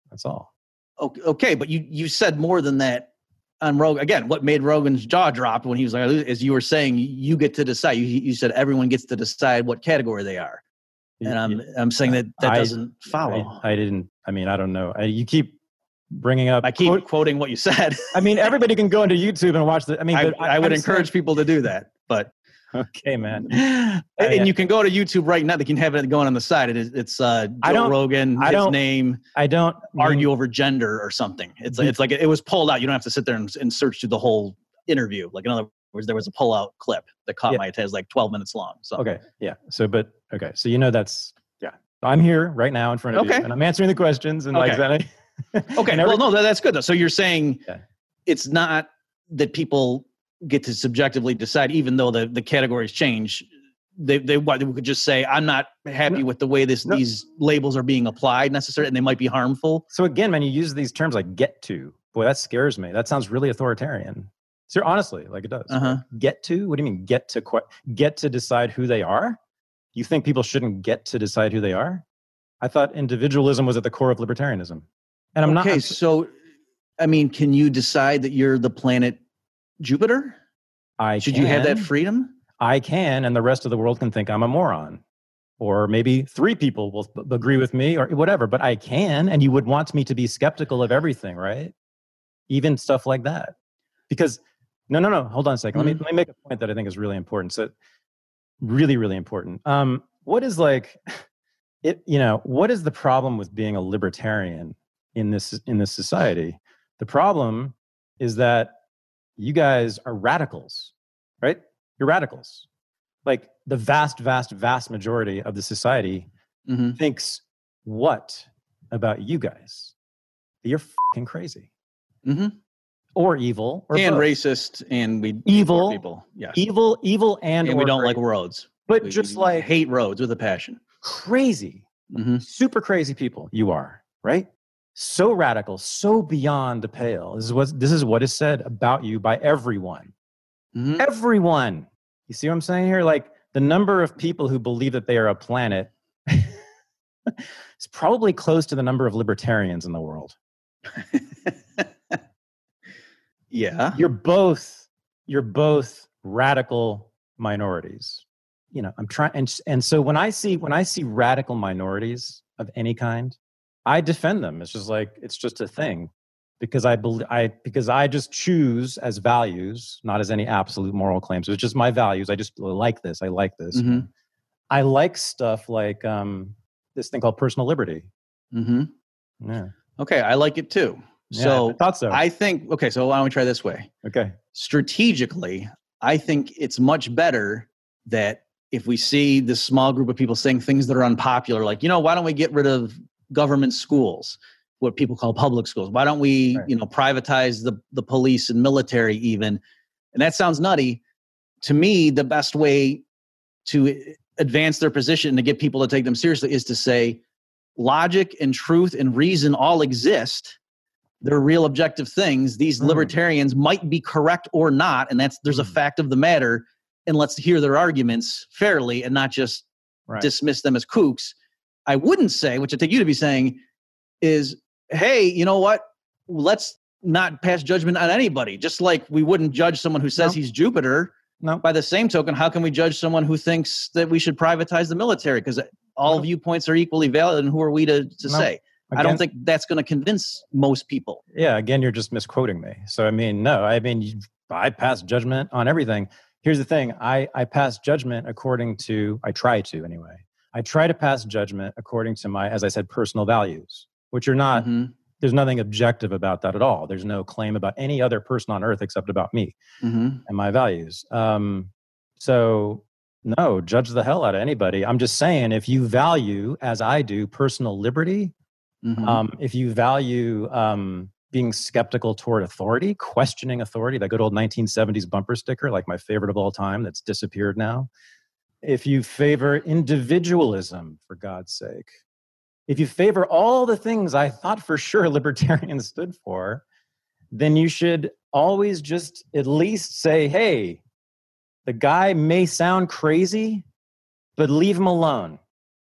Okay, but you said more than that on Rogan. Again, what made Rogan's jaw drop when he was like, as you were saying, you get to decide. You said everyone gets to decide what category they are. And I'm saying that doesn't follow. I didn't. I mean, I don't know. You keep bringing up. I keep quoting what you said. I mean, everybody can go into YouTube and watch the. I mean, I would encourage people to do that, but. Okay, man. And you can go to YouTube right now. They can have it going on the side. It's Joe Rogan, his name. I don't argue over gender or something. It's like it was pulled out. You don't have to sit there and search through the whole interview. Like, in other words, there was a pull-out clip that caught my attention, like 12 minutes long. So okay, yeah. So that's I'm here right now in front of you, and I'm answering the questions and okay. Well, no, that's good though. So you're saying it's not that people get to subjectively decide, even though the categories change. They could just say, I'm not happy with the way these labels are being applied necessarily, and they might be harmful. So again, man, you use these terms like get to. Boy, that scares me. That sounds really authoritarian. So honestly, like it does. Get to? What do you mean get to decide who they are? You think people shouldn't get to decide who they are? I thought individualism was at the core of libertarianism. And I'm not. Okay, so, I mean, can you decide that you're the planet Jupiter? Should you have that freedom? I can, and the rest of the world can think I'm a moron. Or maybe 3 people will agree with me or whatever, but I can, and you would want me to be skeptical of everything, right? Even stuff like that. Because, no, hold on a second. Let me make a point that I think is really important. So, really, really important. What is what is the problem with being a libertarian in this society? The problem is that you guys are radicals, right? You're radicals. Like the vast, vast, vast majority of the society thinks what about you guys? You're fucking crazy. or evil, or and both. racist, and we evil people. Yes, evil, and we don't like roads. But we just like hate roads with a passion. Crazy, super crazy people you are, right? So radical, so beyond the pale. This is what is said about you by everyone. Everyone. You see what I'm saying here? Like the number of people who believe that they are a planet is probably close to the number of libertarians in the world. Yeah. You're both radical minorities. You know, I'm trying, and so when I see radical minorities of any kind, I defend them. It's just a thing, because I just choose as values, not as any absolute moral claims. It's just my values. I just like this. I like this. I like stuff like this thing called personal liberty. Yeah. Okay, I like it too. So I thought so. I think, okay, so why don't we try this way? Okay. Strategically, I think it's much better that if we see this small group of people saying things that are unpopular, like, why don't we get rid of government schools, what people call public schools? Why don't we, privatize the police and military even? And that sounds nutty. To me, the best way to advance their position and to get people to take them seriously is to say logic and truth and reason all exist. They're real objective things. These libertarians might be correct or not, and there's a fact of the matter, and let's hear their arguments fairly and not just dismiss them as kooks. I wouldn't say, which I take you to be saying, is, hey, you know what? Let's not pass judgment on anybody. Just like we wouldn't judge someone who says he's Jupiter. No. By the same token, how can we judge someone who thinks that we should privatize the military? Because all viewpoints are equally valid, and who are we to say? Again, I don't think that's going to convince most people. Yeah, again, you're just misquoting me. So, I pass judgment on everything. Here's the thing. I pass judgment I try to pass judgment according to my, as I said, personal values, which are not, there's nothing objective about that at all. There's no claim about any other person on earth except about me and my values. So no, judge the hell out of anybody. I'm just saying, if you value, as I do, personal liberty, if you value being skeptical toward authority, questioning authority, that good old 1970s bumper sticker, like my favorite of all time, that's disappeared now. If you favor individualism, for God's sake, if you favor all the things I thought for sure libertarians stood for, then you should always just at least say, hey, the guy may sound crazy, but leave him alone.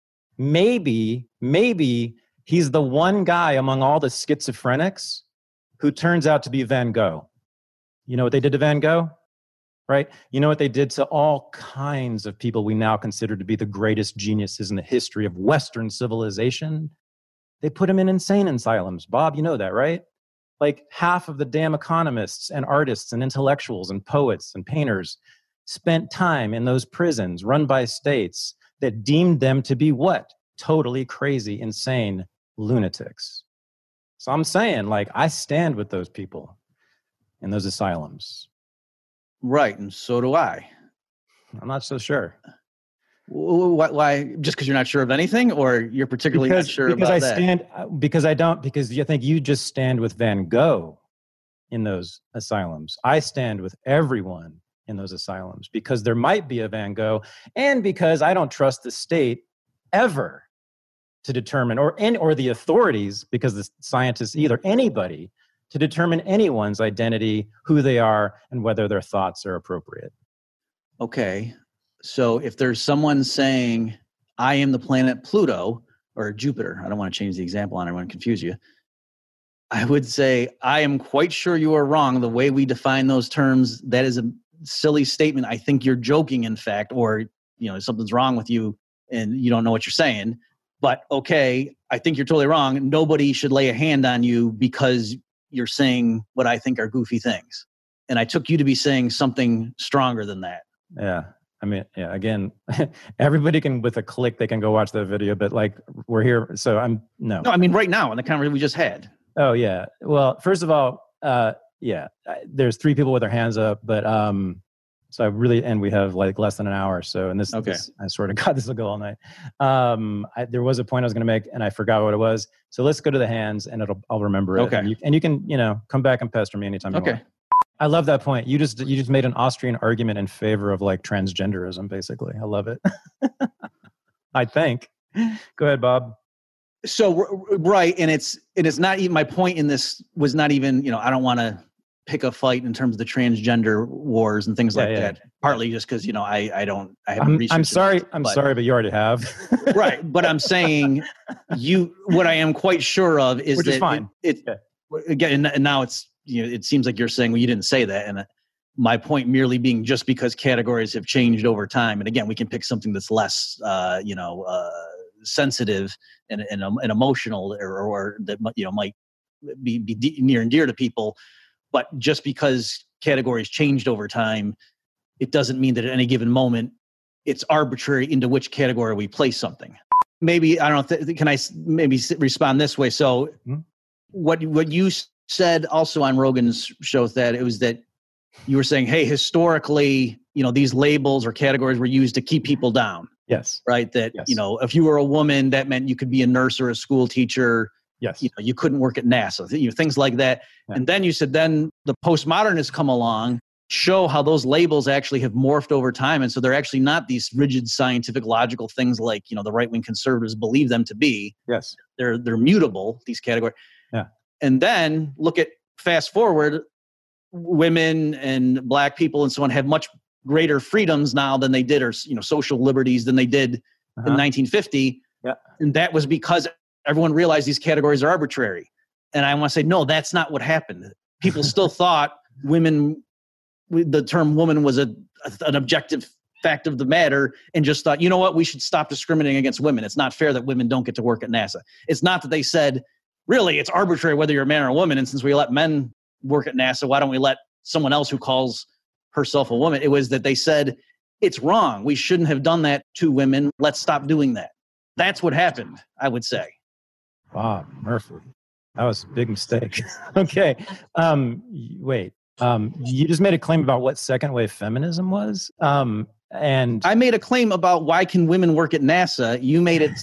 Maybe he's the one guy among all the schizophrenics who turns out to be Van Gogh. You know what they did to Van Gogh? Right? You know what they did to all kinds of people we now consider to be the greatest geniuses in the history of Western civilization? They put them in insane asylums. Bob, you know that, right? Like half of the damn economists and artists and intellectuals and poets and painters spent time in those prisons run by states that deemed them to be what? Totally crazy, insane lunatics. So I'm saying, I stand with those people in those asylums. Right, and so do I. I'm not so sure. Why? Just because you're not sure of anything, or you're particularly not sure about that? Because I think you just stand with Van Gogh in those asylums. I stand with everyone in those asylums because there might be a Van Gogh, and because I don't trust the state ever to determine, or the authorities, because the scientists, either anybody, to determine anyone's identity, who they are, and whether their thoughts are appropriate. Okay. So if there's someone saying, I am the planet Pluto or Jupiter, I don't want to change the example on it, I want to confuse you. I would say, I am quite sure you are wrong. The way we define those terms, that is a silly statement. I think you're joking, in fact, or something's wrong with you and you don't know what you're saying. But okay, I think you're totally wrong. Nobody should lay a hand on you because you're saying what I think are goofy things. And I took you to be saying something stronger than that. Yeah. Again, everybody can, with a click, they can go watch that video, but we're here. So No, right now in the conversation we just had. Oh yeah. Well, first of all, there's 3 people with their hands up, but So we have like less than an hour. So, and this I swear to God, this will go all night. There was a point I was going to make and I forgot what it was. So let's go to the hands and I'll remember it. Okay. And you can, come back and pester me anytime you want. I love that point. You just made an Austrian argument in favor of like transgenderism, basically. I love it. I think. Go ahead, Bob. So, right. And it's not even, my point in this was not even, I don't want to pick a fight in terms of the transgender wars and things like that. Partly just because, I haven't researched. I'm sorry, but you already have. Right. But I'm saying what I am quite sure of is which that is fine. Again, and now it's, it seems like you're saying, well, you didn't say that. And my point merely being just because categories have changed over time. And again, we can pick something that's less, sensitive and emotional or that, might be near and dear to people. But just because categories changed over time, it doesn't mean that at any given moment, it's arbitrary into which category we place something. Maybe, I don't know, can I maybe respond this way? So what you said also on Rogan's show, that it was that you were saying, hey, historically, these labels or categories were used to keep people down. Yes. Right. That, if you were a woman, that meant you could be a nurse or a school teacher. Yes. You couldn't work at NASA, things like that. Yeah. And then you said, then the postmodernists come along, show how those labels actually have morphed over time. And so they're actually not these rigid scientific, logical things like, the right-wing conservatives believe them to be. Yes. They're mutable, these categories. Yeah. And then fast forward, women and black people and so on have much greater freedoms now than they did, or, social liberties than they did in 1950. Yeah. And that was because everyone realized these categories are arbitrary. And I want to say, no, that's not what happened. People still thought the term woman was an objective fact of the matter, and just thought, you know what, we should stop discriminating against women. It's not fair that women don't get to work at NASA. It's not that they said, really, it's arbitrary whether you're a man or a woman. And since we let men work at NASA, why don't we let someone else who calls herself a woman? It was that they said, it's wrong. We shouldn't have done that to women. Let's stop doing that. That's what happened, I would say. Bob Murphy. That was a big mistake. Okay. Wait. You just made a claim about what second wave feminism was. And I made a claim about why can women work at NASA. You made it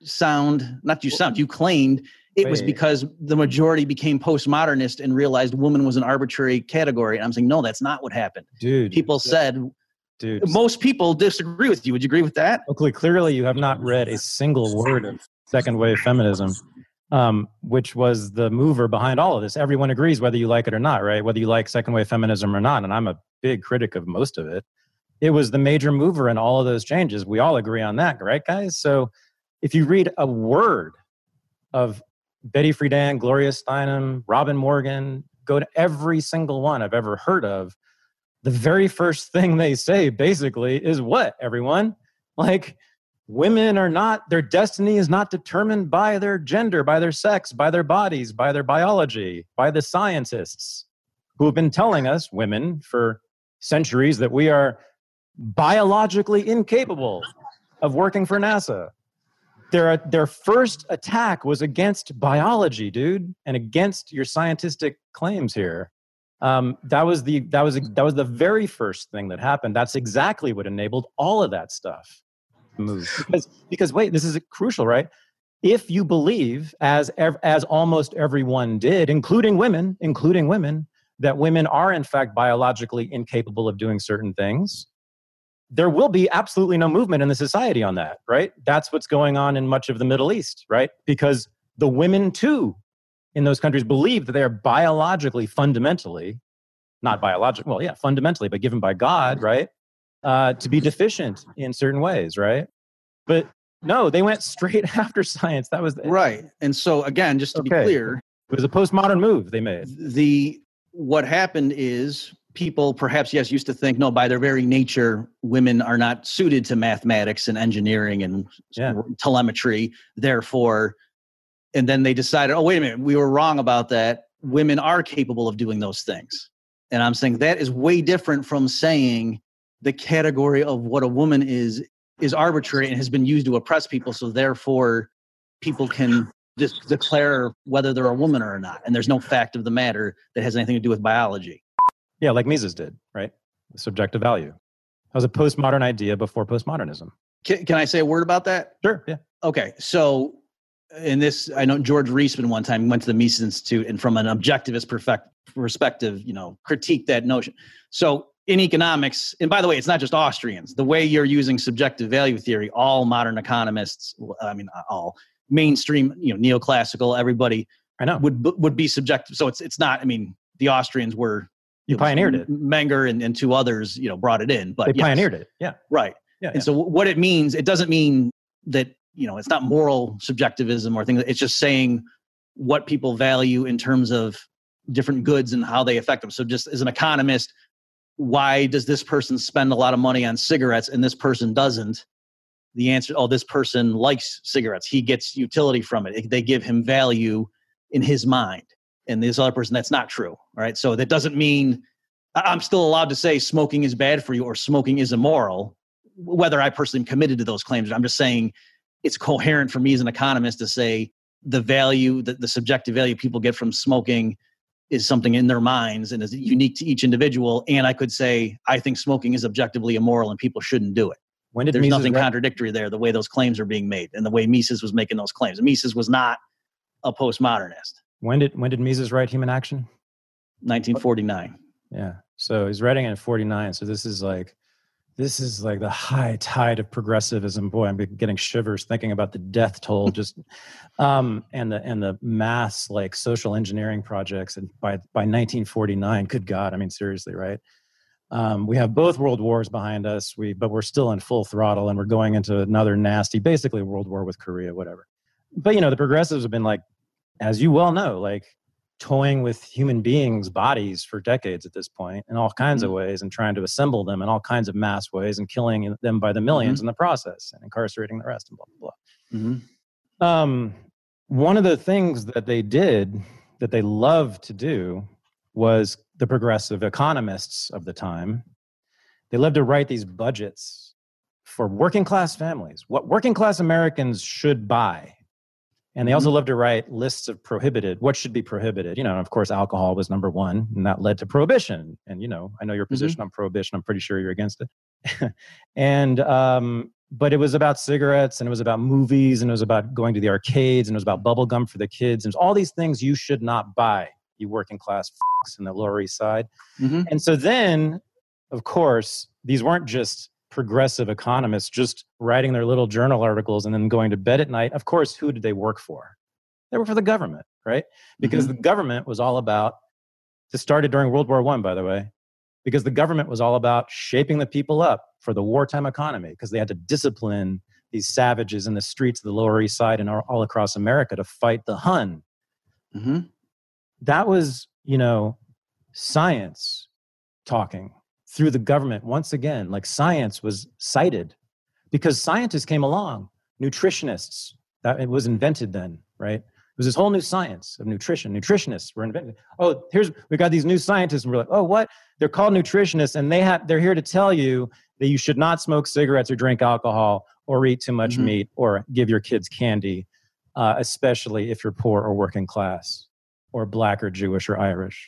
you claimed it was because the majority became postmodernist and realized woman was an arbitrary category. And I'm saying, no, that's not what happened. Dude. People said, most people disagree with you. Would you agree with that? Okay, clearly you have not read a single word of second wave feminism, which was the mover behind all of this. Everyone agrees whether you like it or not, right? Whether you like second wave feminism or not. And I'm a big critic of most of it. It was the major mover in all of those changes. We all agree on that, right, guys? So if you read a word of Betty Friedan, Gloria Steinem, Robin Morgan, go to every single one I've ever heard of, the very first thing they say basically is what, everyone? Like, women are not, their destiny is not determined by their gender, by their sex, by their bodies, by their biology, by the scientists who have been telling us, women, for centuries that we are biologically incapable of working for NASA. Their first attack was against biology, dude, and against your scientific claims here. That was the very first thing that happened. That's exactly what enabled all of that stuff to move. Because wait, this is crucial, right? If you believe, as almost everyone did, including women, that women are in fact biologically incapable of doing certain things, there will be absolutely no movement in the society on that, right? That's what's going on in much of the Middle East, right? Because the women too in those countries believe that they are biologically, fundamentally, fundamentally, but given by God, right? To be deficient in certain ways, right? But no, they went straight after science. That was right. And so again, just to be clear, it was a postmodern move they made. What happened is people perhaps, used to think, no, by their very nature, women are not suited to mathematics and engineering and telemetry. Therefore, and then they decided, oh, wait a minute, we were wrong about that. Women are capable of doing those things. And I'm saying that is way different from saying the category of what a woman is arbitrary and has been used to oppress people. So therefore, people can just declare whether they're a woman or not. And there's no fact of the matter that has anything to do with biology. Yeah, like Mises did, right? subjective value. That was a postmodern idea before postmodernism. Can I say a word about that? Sure, yeah. Okay, so in this, I know George Reisman one time went to the Mises Institute and from an objectivist perspective, critiqued that notion. So in economics, and by the way, it's not just Austrians. The way you're using subjective value theory, all modern economists, all mainstream, neoclassical, everybody I know would be subjective. So it's not, the Austrians were... You pioneered it. Menger and two others, brought it in. But they pioneered it, yeah. Right. Yeah, and so what it means, it doesn't mean that, it's not moral subjectivism or things. It's just saying what people value in terms of different goods and how they affect them. So just as an economist, why does this person spend a lot of money on cigarettes and this person doesn't? The answer, this person likes cigarettes. He gets utility from it. They give him value in his mind. And this other person, that's not true. All right. So that doesn't mean I'm still allowed to say smoking is bad for you or smoking is immoral, whether I personally am committed to those claims. I'm just saying it's coherent for me as an economist to say the value, the subjective value people get from smoking is something in their minds and is unique to each individual. And I could say, I think smoking is objectively immoral and people shouldn't do it. There's nothing contradictory there, the way those claims are being made and the way Mises was making those claims. Mises was not a postmodernist. When did Mises write Human Action? 1949. Yeah. So he's writing it in 49. So this is like the high tide of progressivism. Boy, I'm getting shivers thinking about the death toll just and the mass like social engineering projects. And by 1949, good God, seriously, right? We have both world wars behind us, but we're still in full throttle and we're going into another nasty, basically world war with Korea, whatever. But the progressives have been like, as you well know, like toying with human beings' bodies for decades at this point in all kinds of ways and trying to assemble them in all kinds of mass ways and killing them by the millions in the process and incarcerating the rest and blah, blah, blah. One of the things that they did that they loved to do was the progressive economists of the time. They loved to write these budgets for working class families, what working class Americans should buy. And they also love to write lists of what should be prohibited. Of course, alcohol was number one, and that led to prohibition. And, I know your position on prohibition. I'm pretty sure you're against it. And, but it was about cigarettes, and it was about movies, and it was about going to the arcades, and it was about bubble gum for the kids. And all these things you should not buy, you working class fucks in the Lower East Side. And so then, of course, these weren't just progressive economists just writing their little journal articles and then going to bed at night. Of course, who did they work for? They worked for the government, right? Because the government was all about, this started during World War I, by the way, because the government was all about shaping the people up for the wartime economy because they had to discipline these savages in the streets of the Lower East Side and all across America to fight the Hun. That was, science talking through the government. Once again, like science was cited because scientists came along, nutritionists, that it was invented then, right? It was this whole new science of nutrition. Nutritionists were invented. We got these new scientists and we're like, oh, what? They're called nutritionists and they're here to tell you that you should not smoke cigarettes or drink alcohol or eat too much meat or give your kids candy, especially if you're poor or working class or Black or Jewish or Irish.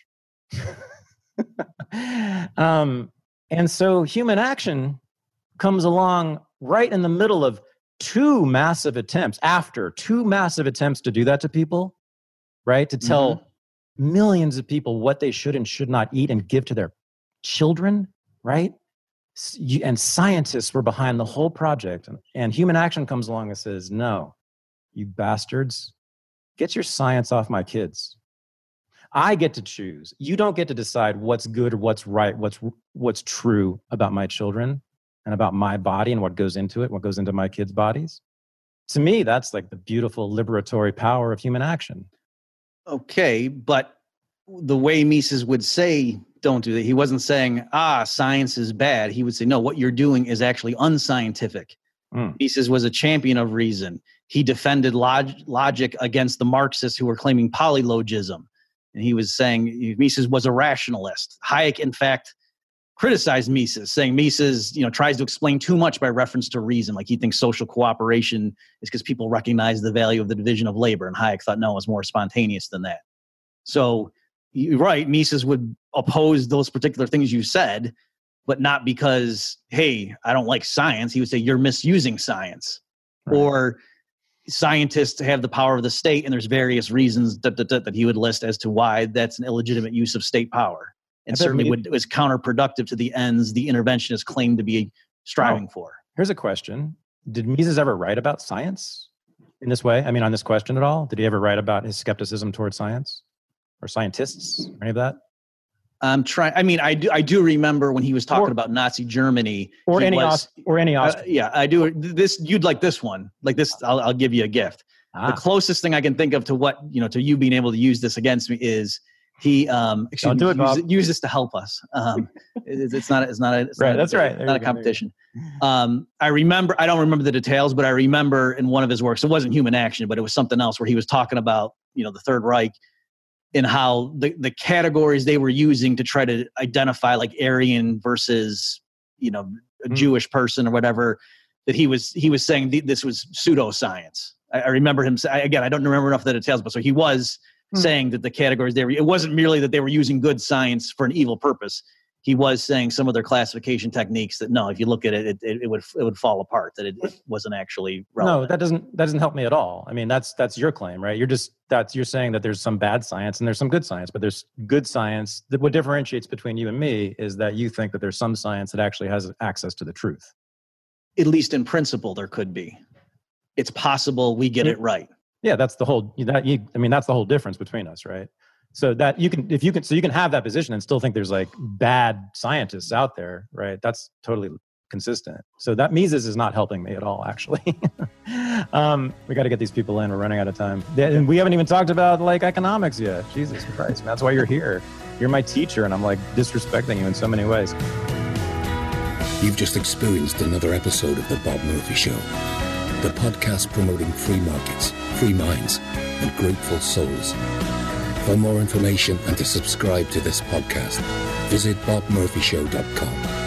And so Human Action comes along right in the middle of two massive attempts to do that to people, right? To tell millions of people what they should and should not eat and give to their children, right? And scientists were behind the whole project. And Human Action comes along and says, no, you bastards, get your science off my kids. I get to choose. You don't get to decide what's good or what's right, what's true about my children and about my body and what goes into it, what goes into my kids' bodies. To me, that's like the beautiful liberatory power of Human Action. Okay, but the way Mises would say, don't do that. He wasn't saying, science is bad. He would say, no, what you're doing is actually unscientific. Mises was a champion of reason. He defended logic against the Marxists who were claiming polylogism. And he was saying Mises was a rationalist. Hayek, in fact, criticized Mises, saying Mises, tries to explain too much by reference to reason. Like he thinks social cooperation is because people recognize the value of the division of labor. And Hayek thought, no, it was more spontaneous than that. So you're right, Mises would oppose those particular things you said, but not because, hey, I don't like science. He would say, you're misusing science. Right. Or scientists have the power of the state, and there's various reasons that he would list as to why that's an illegitimate use of state power. And certainly was counterproductive to the ends the interventionists claimed to be striving for. Here's a question. Did Mises ever write about science in this way? I mean, on this question at all? Did he ever write about his skepticism towards science or scientists or any of that? I'm trying. I mean, I do remember when he was talking about Nazi Germany, or any Austrian. Yeah, I do. This you'd like this one, like this. I'll give you a gift. The closest thing I can think of to what to you being able to use this against me is he. Use this to help us. It's not a competition. I remember. I don't remember the details, but I remember in one of his works. It wasn't Human Action, but it was something else where he was talking about the Third Reich. And how the categories they were using to try to identify like Aryan versus, a Jewish person or whatever, that he was saying this was pseudoscience. I remember him again, I don't remember enough of the details, but so he was saying that the categories it wasn't merely that they were using good science for an evil purpose. He was saying some of their classification techniques that no, if you look at it, it would fall apart, that it wasn't actually relevant. No, that doesn't help me at all. I mean, that's your claim, right? You're saying that there's some bad science and there's some good science, but there's good science. What differentiates between you and me is that you think that there's some science that actually has access to the truth. At least in principle, there could be. It's possible we get it right. Yeah, that's the whole difference between us, right? So that you can have that position and still think there's like bad scientists out there, right? That's totally consistent. So that Mises is not helping me at all, actually. We got to get these people in. We're running out of time. And we haven't even talked about like economics yet. Jesus Christ, man. That's why you're here. You're my teacher, and I'm like disrespecting you in so many ways. You've just experienced another episode of The Bob Murphy Show, the podcast promoting free markets, free minds, and grateful souls. For more information and to subscribe to this podcast, visit bobmurphyshow.com.